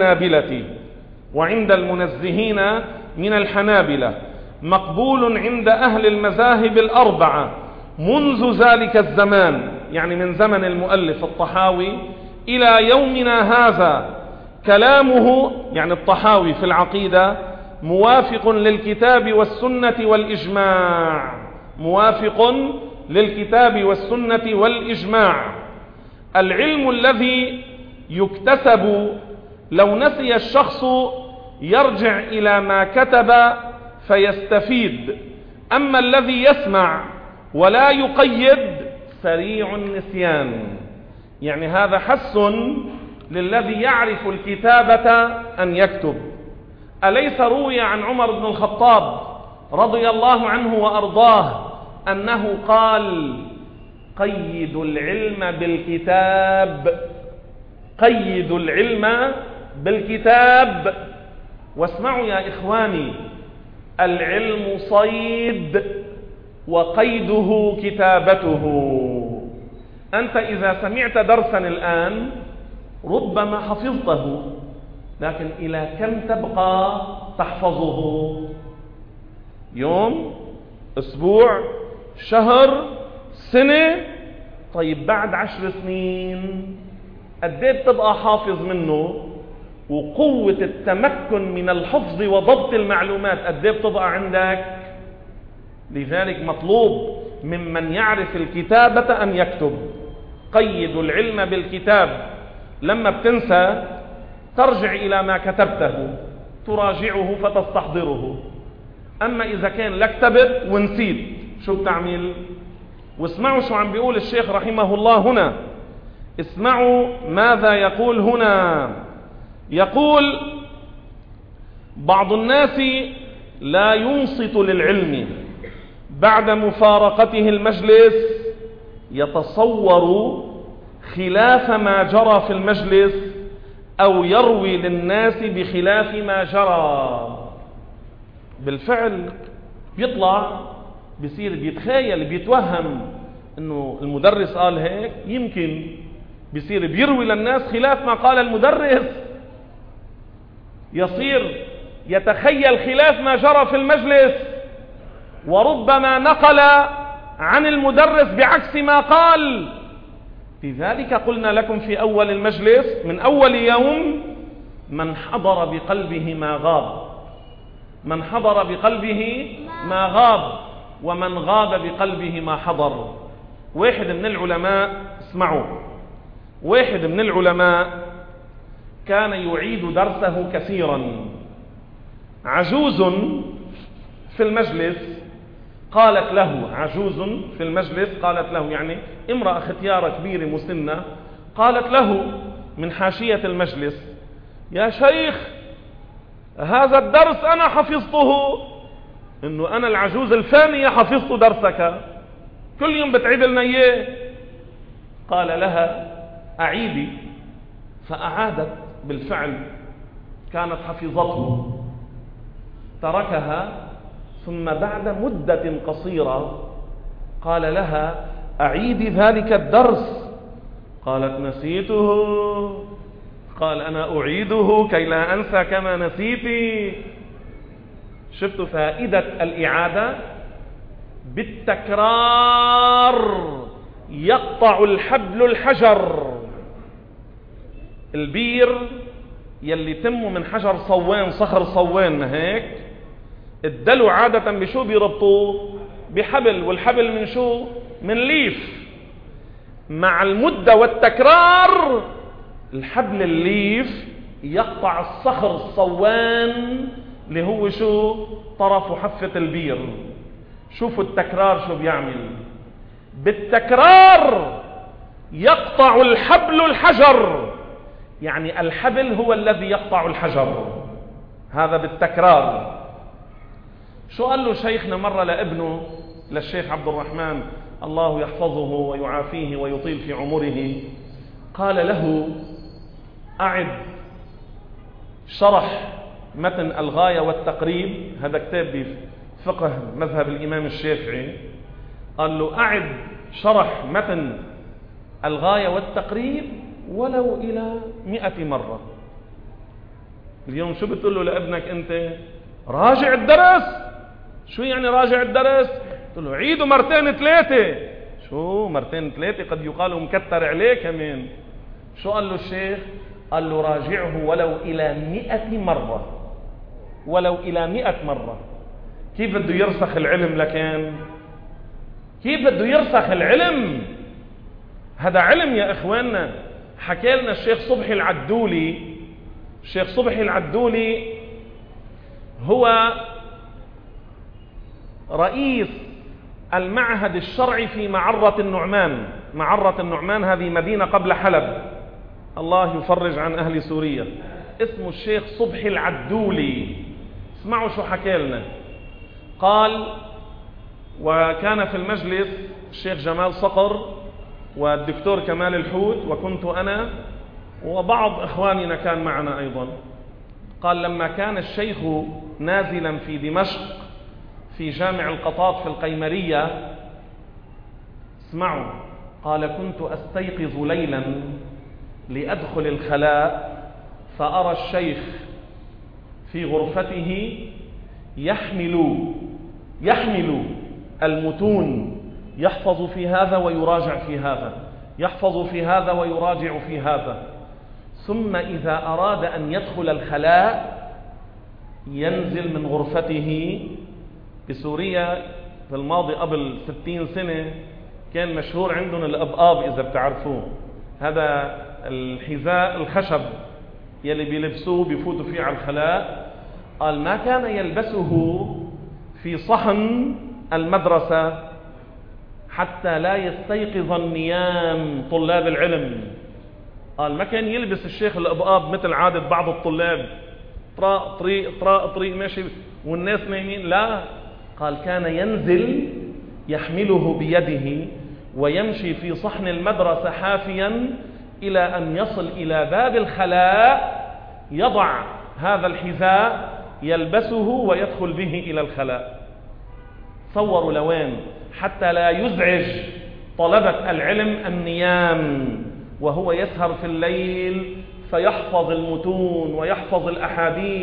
من الحنابلة، مقبول عند أهل المذاهب الأربعة منذ ذلك الزمان، يعني من زمن المؤلف الطحاوي إلى يومنا هذا. كلامه يعني الطحاوي في العقيدة موافق للكتاب والسنة والإجماع. العلم الذي يكتسب لو نسي الشخص يرجع إلى ما كتب فيستفيد، أما الذي يسمع ولا يقيد سريع النسيان. يعني هذا حث للذي يعرف الكتابة أن يكتب. أليس روي عن عمر بن الخطاب رضي الله عنه وأرضاه أنه قال: قيدوا العلم بالكتاب. واسمعوا يا إخواني، العلم صيد وقيده كتابته. أنت إذا سمعت درسا الآن ربما حفظته، لكن إلى كم تبقى تحفظه؟ يوم، أسبوع، شهر، سنة؟ طيب بعد 10 سنين قد ايه بتبقى حافظ منه؟ وقوة التمكن من الحفظ وضبط المعلومات قد ايه بتبقى عندك؟ لذلك مطلوب ممن يعرف الكتابة أن يكتب. قيدوا العلم بالكتاب. لما بتنسى ترجع إلى ما كتبته، تراجعه فتستحضره. أما إذا كان لك كتبت ونسيت، شو بتعمل؟ واسمعوا شو عم بيقول الشيخ رحمه الله هنا. اسمعوا ماذا يقول هنا. يقول: بعض الناس لا ينصت للعلم، بعد مفارقته المجلس يتصور خلاف ما جرى في المجلس أو يروي للناس بخلاف ما جرى. بالفعل بيطلع بيصير بيتخيل، بيتوهم انه المدرس قال هيك، يمكن بيصير بيروي للناس خلاف ما قال المدرس، يصير يتخيل خلاف ما جرى في المجلس، وربما نقل عن المدرس بعكس ما قال. لذلك قلنا لكم في أول المجلس من أول يوم: من حضر بقلبه ما غاب، من حضر بقلبه ما غاب، ومن غاب بقلبه ما حضر. واحد من العلماء، اسمعوا، واحد من العلماء كان يعيد درسه كثيرا. عجوز في المجلس قالت له، عجوز في المجلس قالت له، يعني امرأة ختيارة كبيرة مسنة، قالت له من حاشية المجلس: يا شيخ، هذا الدرس أنا حفظته، إنه أنا العجوز الفانية حفظت درسك، كل يوم بتعيد لنا إياه. قال لها: أعيدي. فأعادت بالفعل، كانت حفظته. تركها، ثم بعد مدة قصيرة قال لها: أعيدي ذلك الدرس. قالت: نسيته. قال: أنا أعيده كي لا أنسى كما نسيتي. شفتوا فائدة الإعادة؟ بالتكرار يقطع الحبل الحجر. البير يلي تمه من حجر صوان، صخر صوان هيك، الدلو عادة بشو بيربطوه؟ بحبل، والحبل من شو؟ من ليف. مع المدة والتكرار الحبل الليف يقطع الصخر الصوان اللي هو شو؟ طرف حفة البير. شوفوا التكرار شو بيعمل. بالتكرار يقطع الحبل الحجر، يعني الحبل هو الذي يقطع الحجر، هذا بالتكرار. شو قال له شيخنا مرة لابنه، للشيخ عبد الرحمن الله يحفظه ويعافيه ويطيل في عمره؟ قال له: أعد شرح متن الغاية والتقريب، هذا كتاب بفقه مذهب الإمام الشافعي. قال له: أعد شرح متن الغاية والتقريب ولو إلى 100 مرة. اليوم شو بتقول له لابنك أنت؟ راجع الدرس. شو يعني راجع الدرس؟ قلت له: عيده 2 3. شو 2 3؟ قد يقال مكتر عليه كمان. شو قال له الشيخ؟ قال له: راجعه ولو إلى 100 مرة، ولو إلى 100 مرة. كيف بده يرسخ العلم لكان؟ كيف بده يرسخ العلم؟ هذا علم يا إخواننا. حكى لنا الشيخ صبحي العدولي. الشيخ صبحي العدولي هو رئيس المعهد الشرعي في معرة النعمان. معرة النعمان هذه مدينة قبل حلب، الله يفرج عن أهل سوريا. اسمه الشيخ صبحي العدولي. اسمعوا شو حكى لنا. قال: وكان في المجلس الشيخ جمال صقر والدكتور كمال الحوت، وكنت أنا وبعض إخواننا كان معنا أيضا. قال: لما كان الشيخ نازلا في دمشق في جامع القطاط في القيمرية، اسمعوا، قال: كنت أستيقظ ليلا لأدخل الخلاء فأرى الشيخ في غرفته يحمل المتون، يحفظ في هذا ويراجع في هذا، يحفظ في هذا ويراجع في هذا. ثم إذا أراد أن يدخل الخلاء ينزل من غرفته. بسوريا في الماضي قبل 60 سنة كان مشهور عندهم الأبقاب، إذا بتعرفوه، هذا الحذاء الخشب يلي بيلبسوه بيفوتوا فيه على الخلاء. قال: ما كان يلبسه في صحن المدرسة حتى لا يستيقظ النيام طلاب العلم. قال: ما كان يلبس الشيخ الأبقاب مثل عادة بعض الطلاب، طراء طريق ماشي والناس نايمين، لا. قال: كان ينزل يحمله بيده ويمشي في صحن المدرسة حافيا إلى أن يصل إلى باب الخلاء، يضع هذا الحذاء يلبسه ويدخل به إلى الخلاء. صوروا لوين حتى لا يزعج طلبة العلم النيام، وهو يسهر في الليل فيحفظ المتون ويحفظ الأحاديث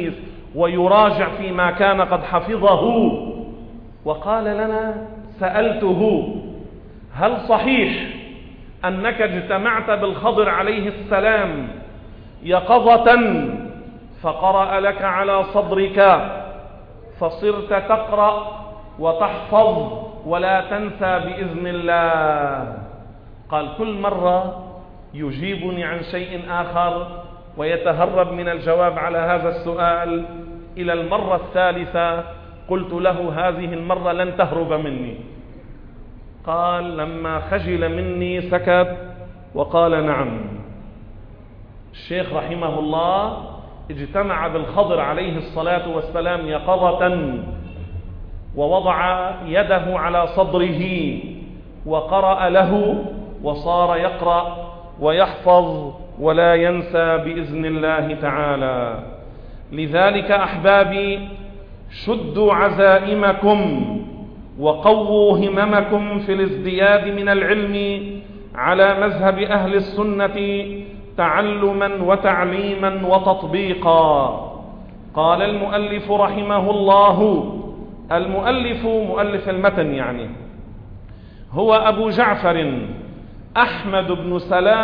ويراجع فيما كان قد حفظه. وقال لنا: سألته: هل صحيح أنك اجتمعت بالخضر عليه السلام يقظة فقرأ لك على صدرك فصرت تقرأ وتحفظ ولا تنسى بإذن الله؟ قال: كل مرة يجيبني عن شيء آخر ويتهرب من الجواب على هذا السؤال. إلى المرة الثالثة قلت له: هذه المرة لن تهرب مني. قال: لما خجل مني سكت وقال: نعم. الشيخ رحمه الله اجتمع بالخضر عليه الصلاة والسلام يقظة ووضع يده على صدره وقرأ له وصار يقرأ ويحفظ ولا ينسى بإذن الله تعالى. لذلك أحبابي، شدوا عزائمكم وقووا هممكم في الازدياد من العلم على مذهب أهل السنة تعلما وتعليما وتطبيقا. قال المؤلف رحمه الله، المؤلف مؤلف المتن يعني هو أبو جعفر أحمد بن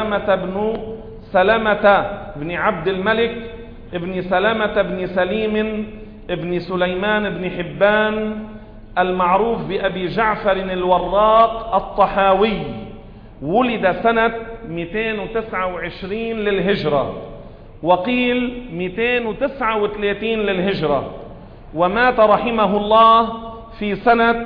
سلمة بن عبد الملك ابن سلمة بن سليم ابن سليمان بن حبان المعروف بأبي جعفر الوراق الطحاوي. ولد سنة 229 للهجرة، وقيل 239 للهجرة، ومات رحمه الله في سنة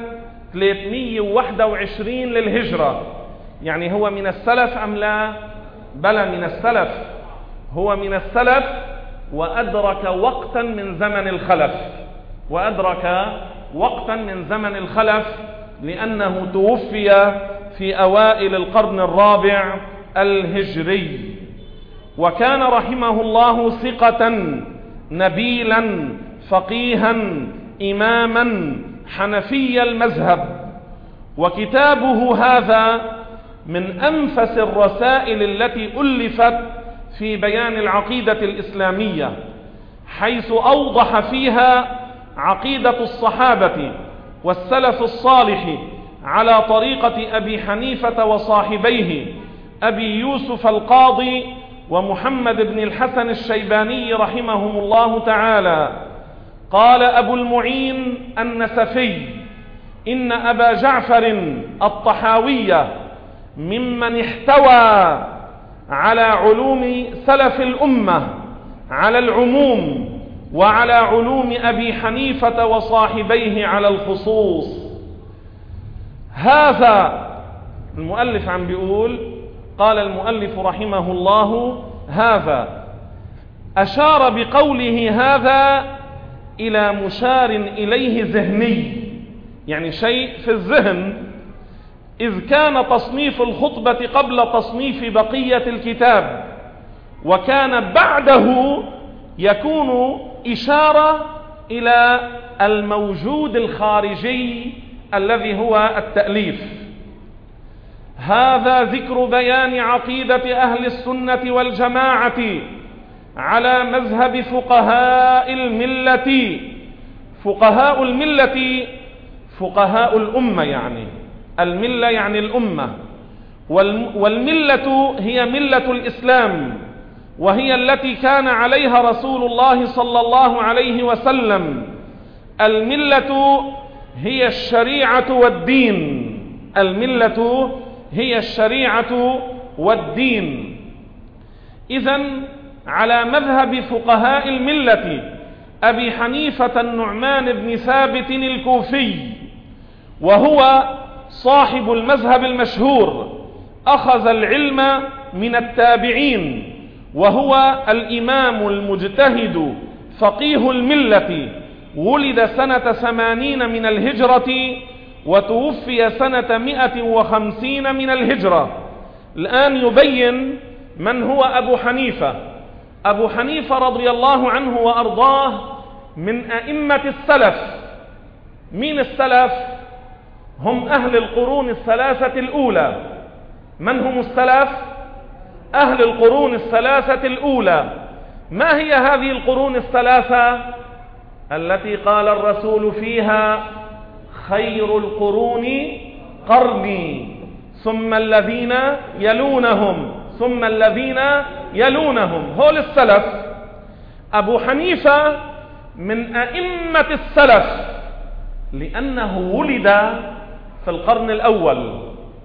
321 للهجرة. يعني هو من السلف أم لا؟ بلى من السلف، هو من السلف، وأدرك وقتا من زمن الخلف، وأدرك وقتا من زمن الخلف، لأنه توفي في أوائل القرن الرابع الهجري. وكان رحمه الله ثقة نبيلا فقيها إماما حنفي المذهب. وكتابه هذا من أنفس الرسائل التي ألفت في بيان العقيدة الإسلامية، حيث أوضح فيها عقيدة الصحابة والسلف الصالح على طريقة أبي حنيفة وصاحبيه أبي يوسف القاضي ومحمد بن الحسن الشيباني رحمهم الله تعالى. قال أبو المعين النسفي: إن أبا جعفر الطحاوي ممن احتوى على علوم سلف الأمة على العموم، وعلى علوم أبي حنيفة وصاحبيه على الخصوص. هذا المؤلف عم بيقول، قال المؤلف رحمه الله: هذا أشار بقوله هذا إلى مشار إليه ذهني، يعني شيء في الذهن، إذ كان تصنيف الخطبة قبل تصنيف بقية الكتاب، وكان بعده يكون إشارة إلى الموجود الخارجي الذي هو التأليف. هذا ذكر بيان عقيدة أهل السنة والجماعة على مذهب فقهاء الملة. فقهاء الملة فقهاء الأمة، يعني الملة يعني الأمة، والملة هي ملة الإسلام، وهي التي كان عليها رسول الله صلى الله عليه وسلم. الملة هي الشريعة والدين، الملة هي الشريعة والدين. إذن على مذهب فقهاء الملة أبي حنيفة النعمان بن ثابت الكوفي، وهو صاحب المذهب المشهور، أخذ العلم من التابعين، وهو الإمام المجتهد فقيه الملة. ولد سنة 80 من الهجرة، وتوفي سنة 150 من الهجرة. الآن يبين من هو أبو حنيفة. أبو حنيفة رضي الله عنه وأرضاه من أئمة السلف. مين السلف؟ هم أهل القرون الثلاثة الأولى. من هم السلف؟ أهل القرون الثلاثة الأولى. ما هي هذه القرون الثلاثة؟ التي قال الرسول فيها خير القرون قرني ثم الذين يلونهم ثم الذين يلونهم. هول السلف. أبو حنيفة من أئمة السلف لأنه ولد في القرن الأول،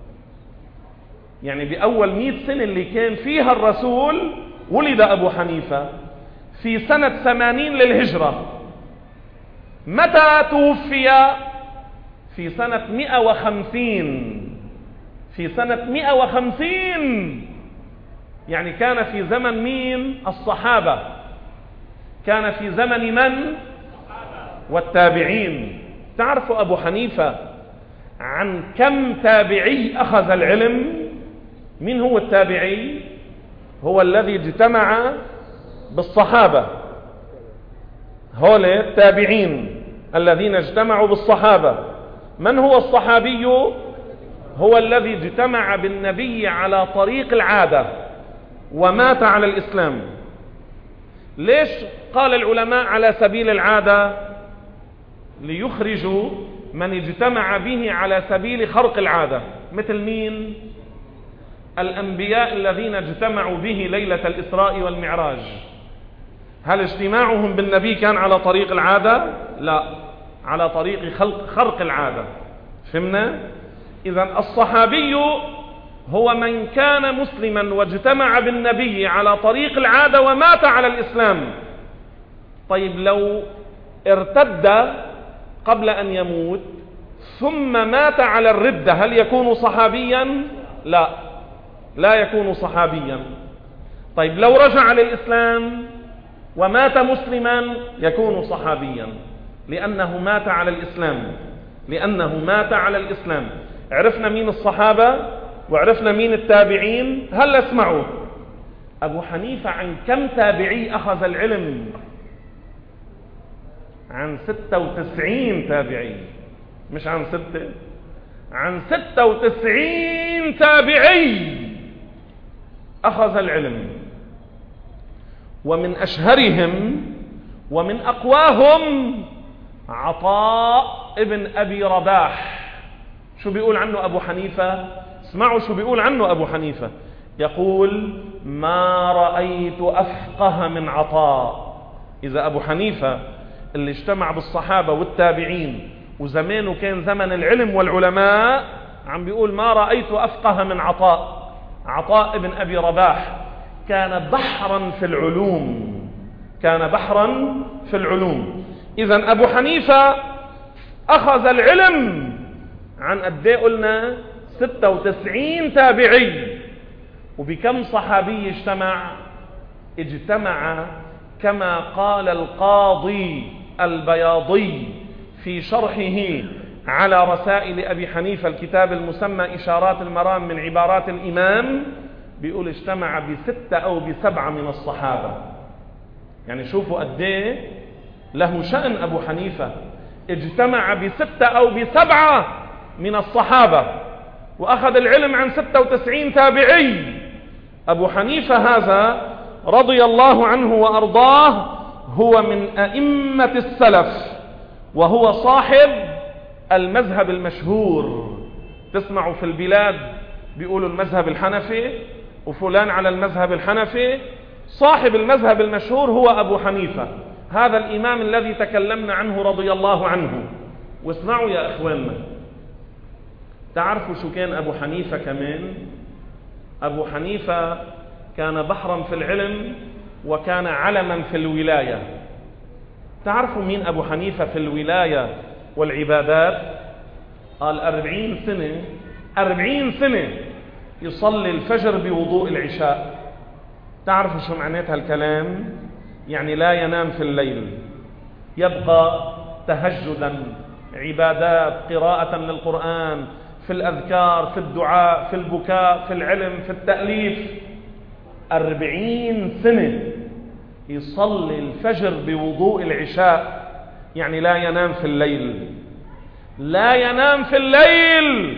يعني بأول 100 سنة اللي كان فيها الرسول ولد أبو حنيفة في سنة 80 للهجرة. متى توفي؟ في سنة 150. في سنة 150، يعني كان في زمن مين؟ الصحابة. كان في زمن من؟ والتابعين. تعرفوا أبو حنيفة عن كم تابعي أخذ العلم؟ من هو التابعي؟ هو الذي اجتمع بالصحابة. هؤلاء التابعين الذين اجتمعوا بالصحابة. من هو الصحابي؟ هو الذي اجتمع بالنبي على طريق العادة ومات على الإسلام. ليش قال العلماء على سبيل العادة؟ ليخرجوا من اجتمع به على سبيل خرق العادة. مثل مين؟ الأنبياء الذين اجتمعوا به ليلة الإسراء والمعراج. هل اجتماعهم بالنبي كان على طريق العادة؟ لا، على طريق خرق العادة. فهمنا؟ إذن الصحابي هو من كان مسلما واجتمع بالنبي على طريق العادة ومات على الإسلام. طيب لو ارتد قبل أن يموت ثم مات على الردة، هل يكون صحابيا؟ لا، لا يكون صحابيا. طيب لو رجع للإسلام ومات مسلما يكون صحابيا، لأنه مات على الإسلام. لأنه مات على الإسلام. عرفنا مين الصحابة وعرفنا مين التابعين. هل اسمعوا، أبو حنيفة عن كم تابعي أخذ العلم؟ عن 96 تابعي، مش عن 6، عن 96 تابعي أخذ العلم. ومن أشهرهم ومن أقواهم عطاء ابن أبي رباح. شو بيقول عنه أبو حنيفة؟ اسمعوا شو بيقول عنه أبو حنيفة. يقول ما رأيت أفقه من عطاء. إذا أبو حنيفة اللي اجتمع بالصحابة والتابعين وزمانه كان زمن العلم والعلماء، عم بيقول ما رأيت أفقه من عطاء. عطاء ابن أبي رباح كان بحرا في العلوم. كان بحرا في العلوم. إذن أبو حنيفة أخذ العلم عن قد ايه قلنا؟ 96 تابعي. وبكم صحابي اجتمع؟ اجتمع كما قال القاضي البياضي في شرحه على رسائل أبي حنيفة، الكتاب المسمى إشارات المرام من عبارات الإمام، بيقول اجتمع ب6 أو ب7 من الصحابة. يعني شوفوا قد ايه له شأن أبو حنيفة. اجتمع ب6 أو ب7 من الصحابة وأخذ العلم عن 96 تابعي. أبو حنيفة هذا رضي الله عنه وأرضاه هو من أئمة السلف، وهو صاحب المذهب المشهور. تسمعوا في البلاد بيقولوا المذهب الحنفي وفلان على المذهب الحنفي. صاحب المذهب المشهور هو أبو حنيفة، هذا الإمام الذي تكلمنا عنه رضي الله عنه. واسمعوا يا إخواننا، تعرفوا شو كان أبو حنيفة كمان؟ أبو حنيفة كان بحرا في العلم وكان علما في الولاية. تعرفوا مين أبو حنيفة في الولاية والعبادات؟ قال 40 سنة يصلي الفجر بوضوء العشاء. تعرفوا شو معناتها الكلام؟ يعني لا ينام في الليل، يبقى تهجدا، عبادات، قراءة للقرآن، في الأذكار، في الدعاء، في البكاء، في العلم، في التأليف. 40 سنة يصلي الفجر بوضوء العشاء، يعني لا ينام في الليل. لا ينام في الليل.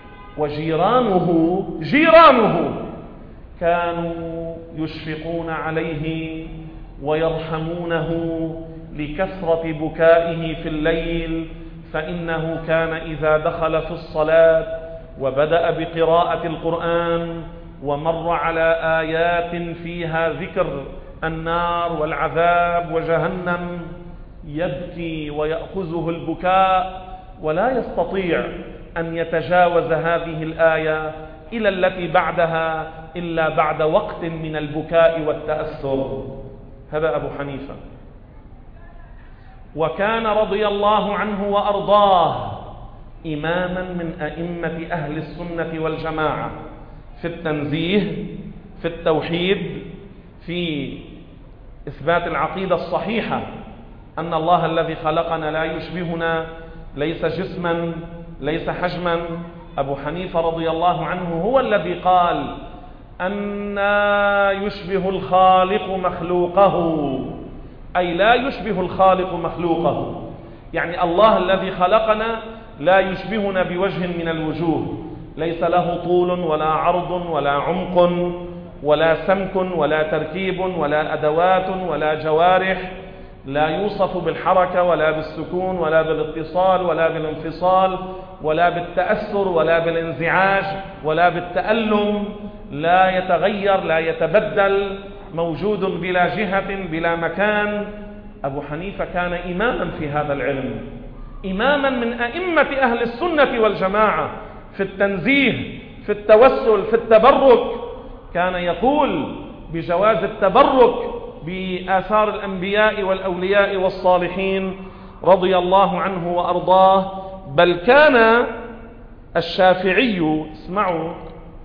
وجيرانه كانوا يشفقون عليه ويرحمونه لكثرة بكائه في الليل، فإنه كان إذا دخل في الصلاة وبدأ بقراءة القرآن ومر على آيات فيها ذكر النار والعذاب وجهنم يبكي ويأخذه البكاء، ولا يستطيع أن يتجاوز هذه الآية إلى التي بعدها إلا بعد وقت من البكاء والتأثر. هذا أبو حنيفة. وكان رضي الله عنه وأرضاه إماما من أئمة أهل السنة والجماعة في التنزيه، في التوحيد، في إثبات العقيدة الصحيحة أن الله الذي خلقنا لا يشبهنا، ليس جسما ليس حجما. أبو حنيفة رضي الله عنه هو الذي قال أننا يشبه الخالق مخلوقه، أي لا يشبه الخالق مخلوقه، يعني الله الذي خلقنا لا يشبهنا بوجه من الوجوه، ليس له طول ولا عرض ولا عمق ولا سمك ولا تركيب ولا أدوات ولا جوارح، لا يوصف بالحركة ولا بالسكون ولا بالاتصال ولا بالانفصال ولا بالتأثر ولا بالانزعاج ولا بالتألم، لا يتغير لا يتبدل، موجود بلا جهة بلا مكان. أبو حنيفة كان إماما في هذا العلم، إماما من أئمة أهل السنة والجماعة في التنزيه، في التوسل، في التبرك. كان يقول بجواز التبرك بآثار الأنبياء والأولياء والصالحين رضي الله عنه وأرضاه. بل كان الشافعي، اسمعوا،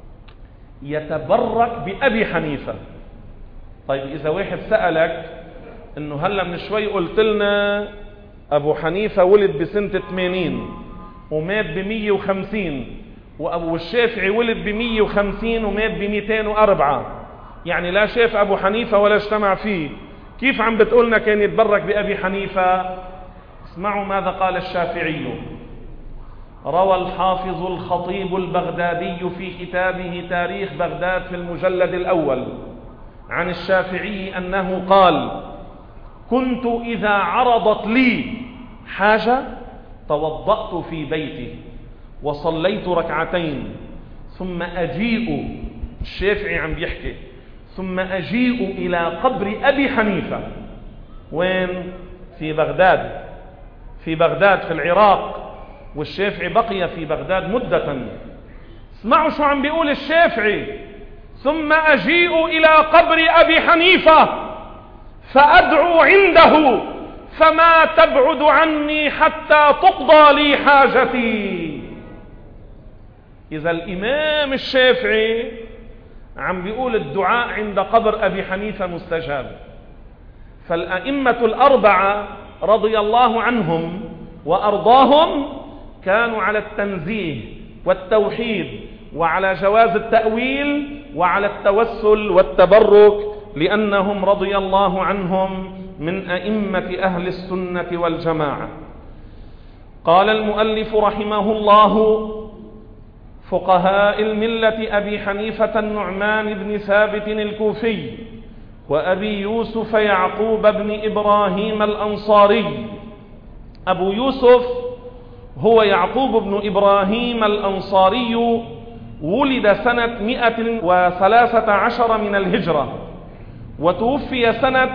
يتبرك بأبي حنيفة. طيب إذا واحد سألك إنه هلأ من شوي قلت لنا أبو حنيفة ولد بسنة 80 ومات ب150، وأبو الشافعي ولد ب150 ومات ب204، يعني لا شاف أبو حنيفة ولا اجتمع فيه، كيف عم بتقولنا كان يتبرك بأبي حنيفة؟ اسمعوا ماذا قال الشافعي. روى الحافظ الخطيب البغدادي في كتابه تاريخ بغداد في المجلد الأول عن الشافعي أنه قال: كنت إذا عرضت لي حاجة توضأت في بيتي وصليت ركعتين، ثم أجيء، الشافعي عم بيحكي، ثم أجيء إلى قبر أبي حنيفة. وين؟ في بغداد، في بغداد في العراق، والشافعي بقي في بغداد مدة. اسمعوا شو عم بيقول الشافعي: ثم أجيء إلى قبر أبي حنيفة فأدعو عنده فما تبعد عني حتى تقضى لي حاجتي. إذا الإمام الشافعي عم بيقول الدعاء عند قبر أبي حنيفة مستجاب، فالأئمة الأربعة رضي الله عنهم وأرضاهم كانوا على التنزيه والتوحيد وعلى جواز التأويل وعلى التوسل والتبرك، لأنهم رضي الله عنهم من أئمة أهل السنة والجماعة. قال المؤلف رحمه الله: فقهاء الملة أبي حنيفة النعمان بن ثابت الكوفي، وأبي يوسف يعقوب بن إبراهيم الأنصاري. أبو يوسف هو يعقوب بن إبراهيم الأنصاري، ولد سنة 113 من الهجرة، وتوفي سنة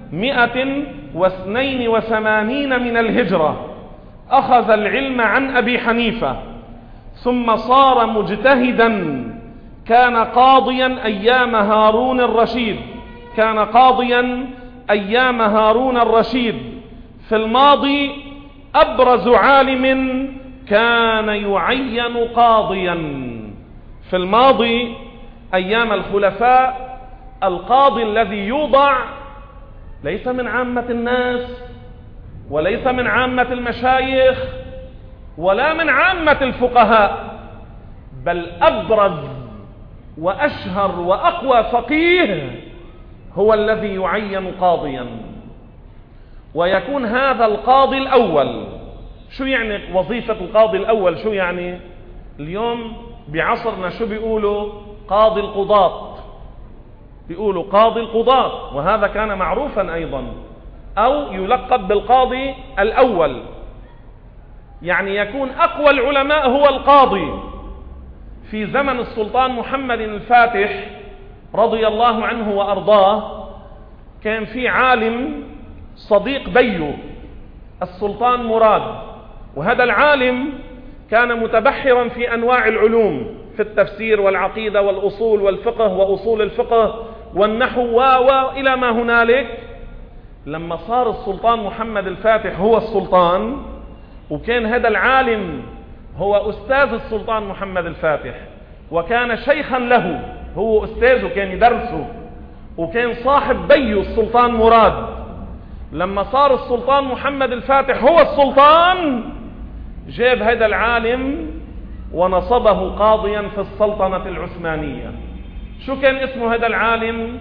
182 من الهجرة. أخذ العلم عن أبي حنيفة، ثم صار مجتهدا. كان قاضيا أيام هارون الرشيد، كان قاضيا أيام هارون الرشيد. في الماضي أبرز عالم كان يعين قاضيا. في الماضي أيام الخلفاء القاضي الذي يوضع ليس من عامة الناس وليس من عامة المشايخ ولا من عامة الفقهاء، بل أبرز وأشهر وأقوى فقيه هو الذي يعين قاضيا، ويكون هذا القاضي الأول. شو يعني وظيفة القاضي الأول؟ شو يعني اليوم بعصرنا؟ شو بيقولوا؟ قاضي القضاة، بيقولوا قاضي القضاة، وهذا كان معروفا أيضا. أو يلقب بالقاضي الأول، يعني يكون أقوى العلماء هو القاضي. في زمن السلطان محمد الفاتح رضي الله عنه وأرضاه كان في عالم صديق بيه السلطان مراد، وهذا العالم كان متبحرا في أنواع العلوم، في التفسير والعقيدة والأصول والفقه وأصول الفقه والنحو وإلى ما هنالك. لما صار السلطان محمد الفاتح هو السلطان، وكان هذا العالم هو أستاذ السلطان محمد الفاتح، وكان شيخا له، هو أستاذه كان يدرسه، وكان صاحب بيه السلطان مراد. لما صار السلطان محمد الفاتح هو السلطان، جاب هذا العالم ونصبه قاضيا في السلطنة العثمانية. شو كان اسمه هذا العالم؟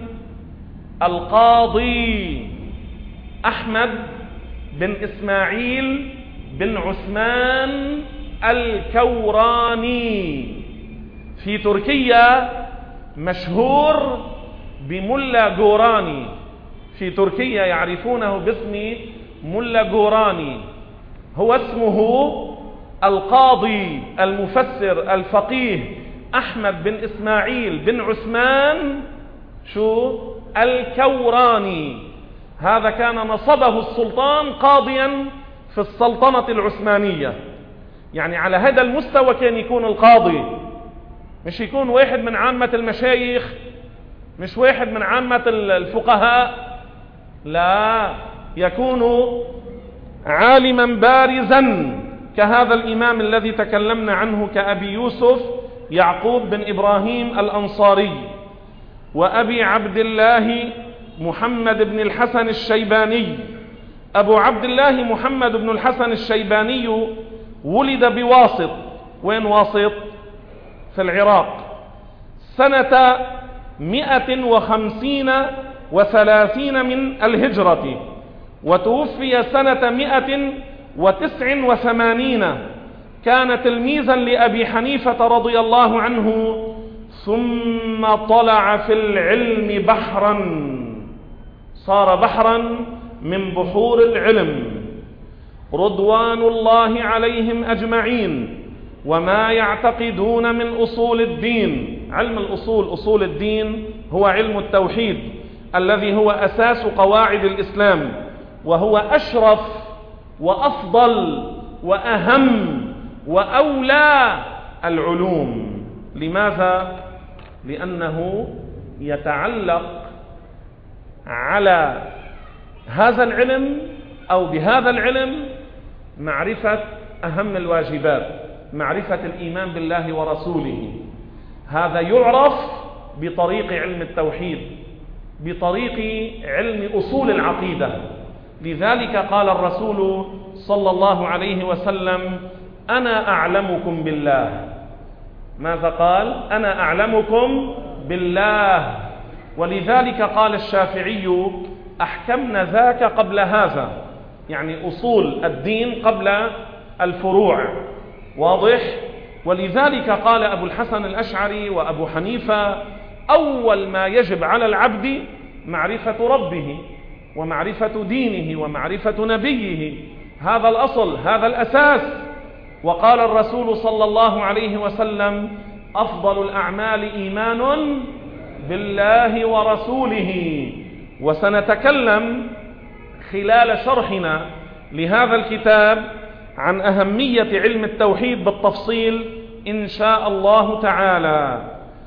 القاضي أحمد بن إسماعيل بن عثمان الكوراني. في تركيا مشهور بملا جوراني، في تركيا يعرفونه باسم ملا جوراني. هو اسمه القاضي المفسر الفقيه أحمد بن إسماعيل بن عثمان الكوراني. هذا كان نصبه السلطان قاضيا في السلطنة العثمانية. يعني على هذا المستوى كان يكون القاضي، مش يكون واحد من عامة المشايخ، مش واحد من عامة الفقهاء، لا، يكون عالما بارزا كهذا الإمام الذي تكلمنا عنه، كأبي يوسف يعقوب بن إبراهيم الأنصاري، وأبي عبد الله محمد بن الحسن الشيباني. أبو عبد الله محمد بن الحسن الشيباني ولد بواسط. وين واسط؟ في العراق، سنة 135 من الهجرة، وتوفي سنة 189. كان تلميذا لأبي حنيفة رضي الله عنه، ثم طلع في العلم بحرا، صار بحرا من بحور العلم رضوان الله عليهم أجمعين. وما يعتقدون من أصول الدين، علم الأصول، أصول الدين هو علم التوحيد الذي هو أساس قواعد الإسلام، وهو أشرف وأفضل وأهم وأولى العلوم. لماذا؟ لأنه يتعلق على هذا العلم أو بهذا العلم معرفة أهم الواجبات، معرفة الإيمان بالله ورسوله. هذا يعرف بطريق علم التوحيد، بطريق علم أصول العقيدة. لذلك قال الرسول صلى الله عليه وسلم: أنا أعلمكم بالله. ماذا قال؟ أنا أعلمكم بالله. ولذلك قال الشافعي: أحكمنا ذاك قبل هذا، يعني أصول الدين قبل الفروع. واضح؟ ولذلك قال أبو الحسن الأشعري وأبو حنيفة: أول ما يجب على العبد معرفة ربه ومعرفة دينه ومعرفة نبيه. هذا الأصل، هذا الأساس. وقال الرسول صلى الله عليه وسلم: أفضل الأعمال إيمان بالله ورسوله. وسنتكلم خلال شرحنا لهذا الكتاب عن أهمية علم التوحيد بالتفصيل إن شاء الله تعالى.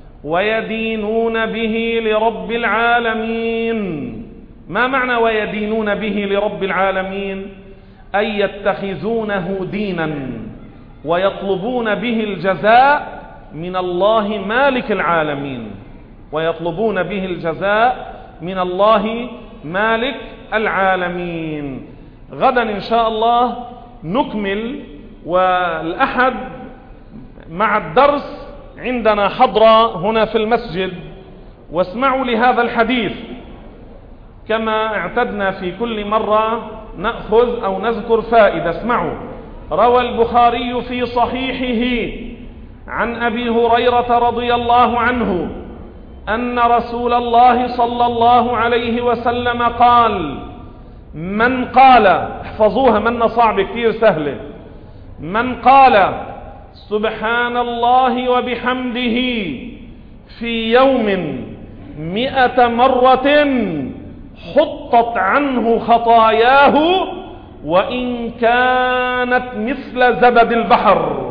ويدينون به لرب العالمين. ما معنى ويدينون به لرب العالمين؟ أي يتخذونه دينا ويطلبون به الجزاء من الله مالك العالمين، ويطلبون به الجزاء من الله مالك العالمين. غدا إن شاء الله نكمل، والأحد مع الدرس عندنا حضرة هنا في المسجد. واسمعوا لهذا الحديث كما اعتدنا في كل مرة نأخذ أو نذكر فائدة. اسمعوا: روى البخاري في صحيحه عن أبي هريرة رضي الله عنه أن رسول الله صلى الله عليه وسلم قال: من قال، احفظوها منها صعبة كتير سهلة، من قال سبحان الله وبحمده في يوم 100 مرة حطت عنه خطاياه وإن كانت مثل زبد البحر.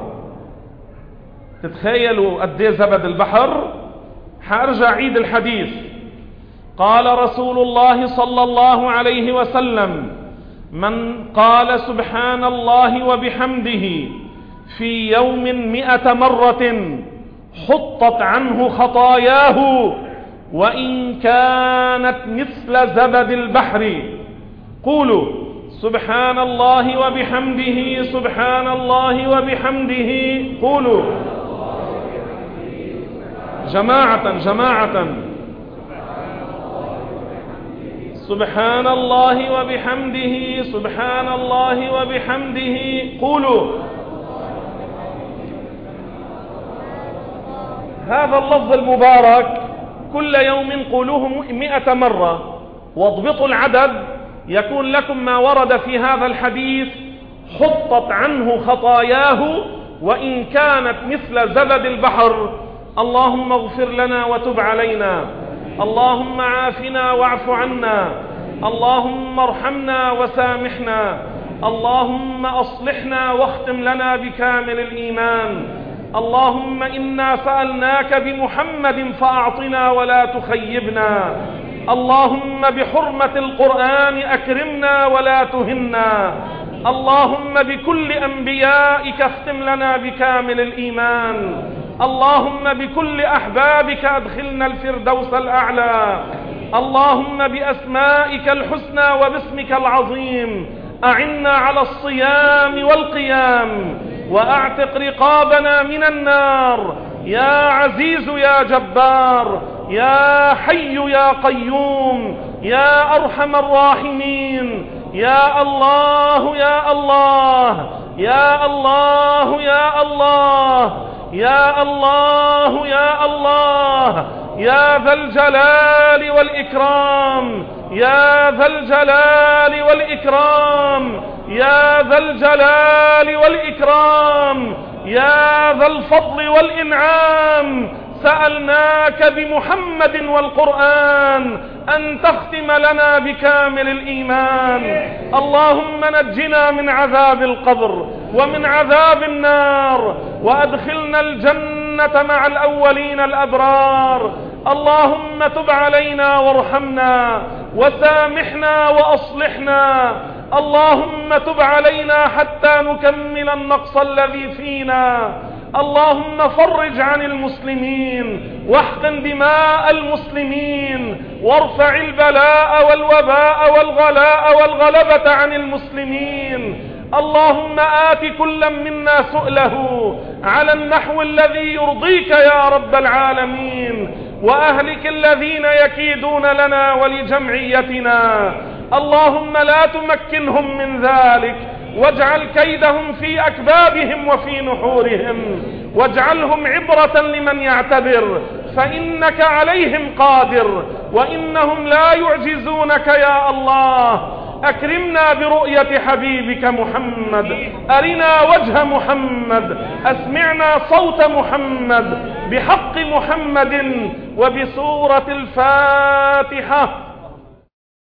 تتخيلوا قد ايه زبد البحر؟ حارجع عيد الحديث. قال رسول الله صلى الله عليه وسلم: من قال سبحان الله وبحمده في يوم 100 مرة حطت عنه خطاياه وإن كانت مثل زبد البحر. قولوا سبحان الله وبحمده، سبحان الله وبحمده. قولوا جماعة جماعة. سبحان الله وبحمده، سبحان الله وبحمده. قولوا هذا اللفظ المبارك كل يوم قولوه 100 مرة، واضبطوا العدد يكون لكم ما ورد في هذا الحديث: حطت عنه خطاياه وإن كانت مثل زبد البحر. اللهم اغفر لنا وتب علينا، اللهم عافنا واعف عنا، اللهم ارحمنا وسامحنا، اللهم أصلحنا واختم لنا بكامل الإيمان. اللهم إنا سألناك بمحمد فأعطنا ولا تخيبنا، اللهم بحرمة القرآن أكرمنا ولا تهنا، اللهم بكل أنبيائك اختم لنا بكامل الإيمان، اللهم بكل أحبابك أدخلنا الفردوس الأعلى، اللهم بأسمائك الحسنى وباسمك العظيم أعنا على الصيام والقيام وأعتق رقابنا من النار، يا عزيز يا جبار، يا حي يا قيوم، يا أرحم الراحمين، يا الله يا الله يا الله يا الله يا الله يا الله يا ذا الجلال والإكرام، يا ذا الجلال والإكرام، يا ذا الجلال والإكرام، يا ذا الفضل والإنعام. سألناك بمحمد والقرآن أن تختم لنا بكامل الإيمان. اللهم نجنا من عذاب القبر ومن عذاب النار وأدخلنا الجنة مع الأولين الأبرار. اللهم تب علينا وارحمنا وسامحنا وأصلحنا، اللهم تب علينا حتى نكمل النقص الذي فينا. اللهم فرج عن المسلمين واحقن دماء المسلمين وارفع البلاء والوباء والغلاء والغلبة عن المسلمين. اللهم آت كل منا سؤله على النحو الذي يرضيك يا رب العالمين، وأهلك الذين يكيدون لنا ولجمعيتنا. اللهم لا تمكنهم من ذلك، واجعل كيدهم في أكبادهم وفي نحورهم، واجعلهم عبرة لمن يعتبر، فإنك عليهم قادر وإنهم لا يعجزونك يا الله. أكرمنا برؤية حبيبك محمد، أرنا وجه محمد، أسمعنا صوت محمد، بحق محمد وبسورة الفاتحة.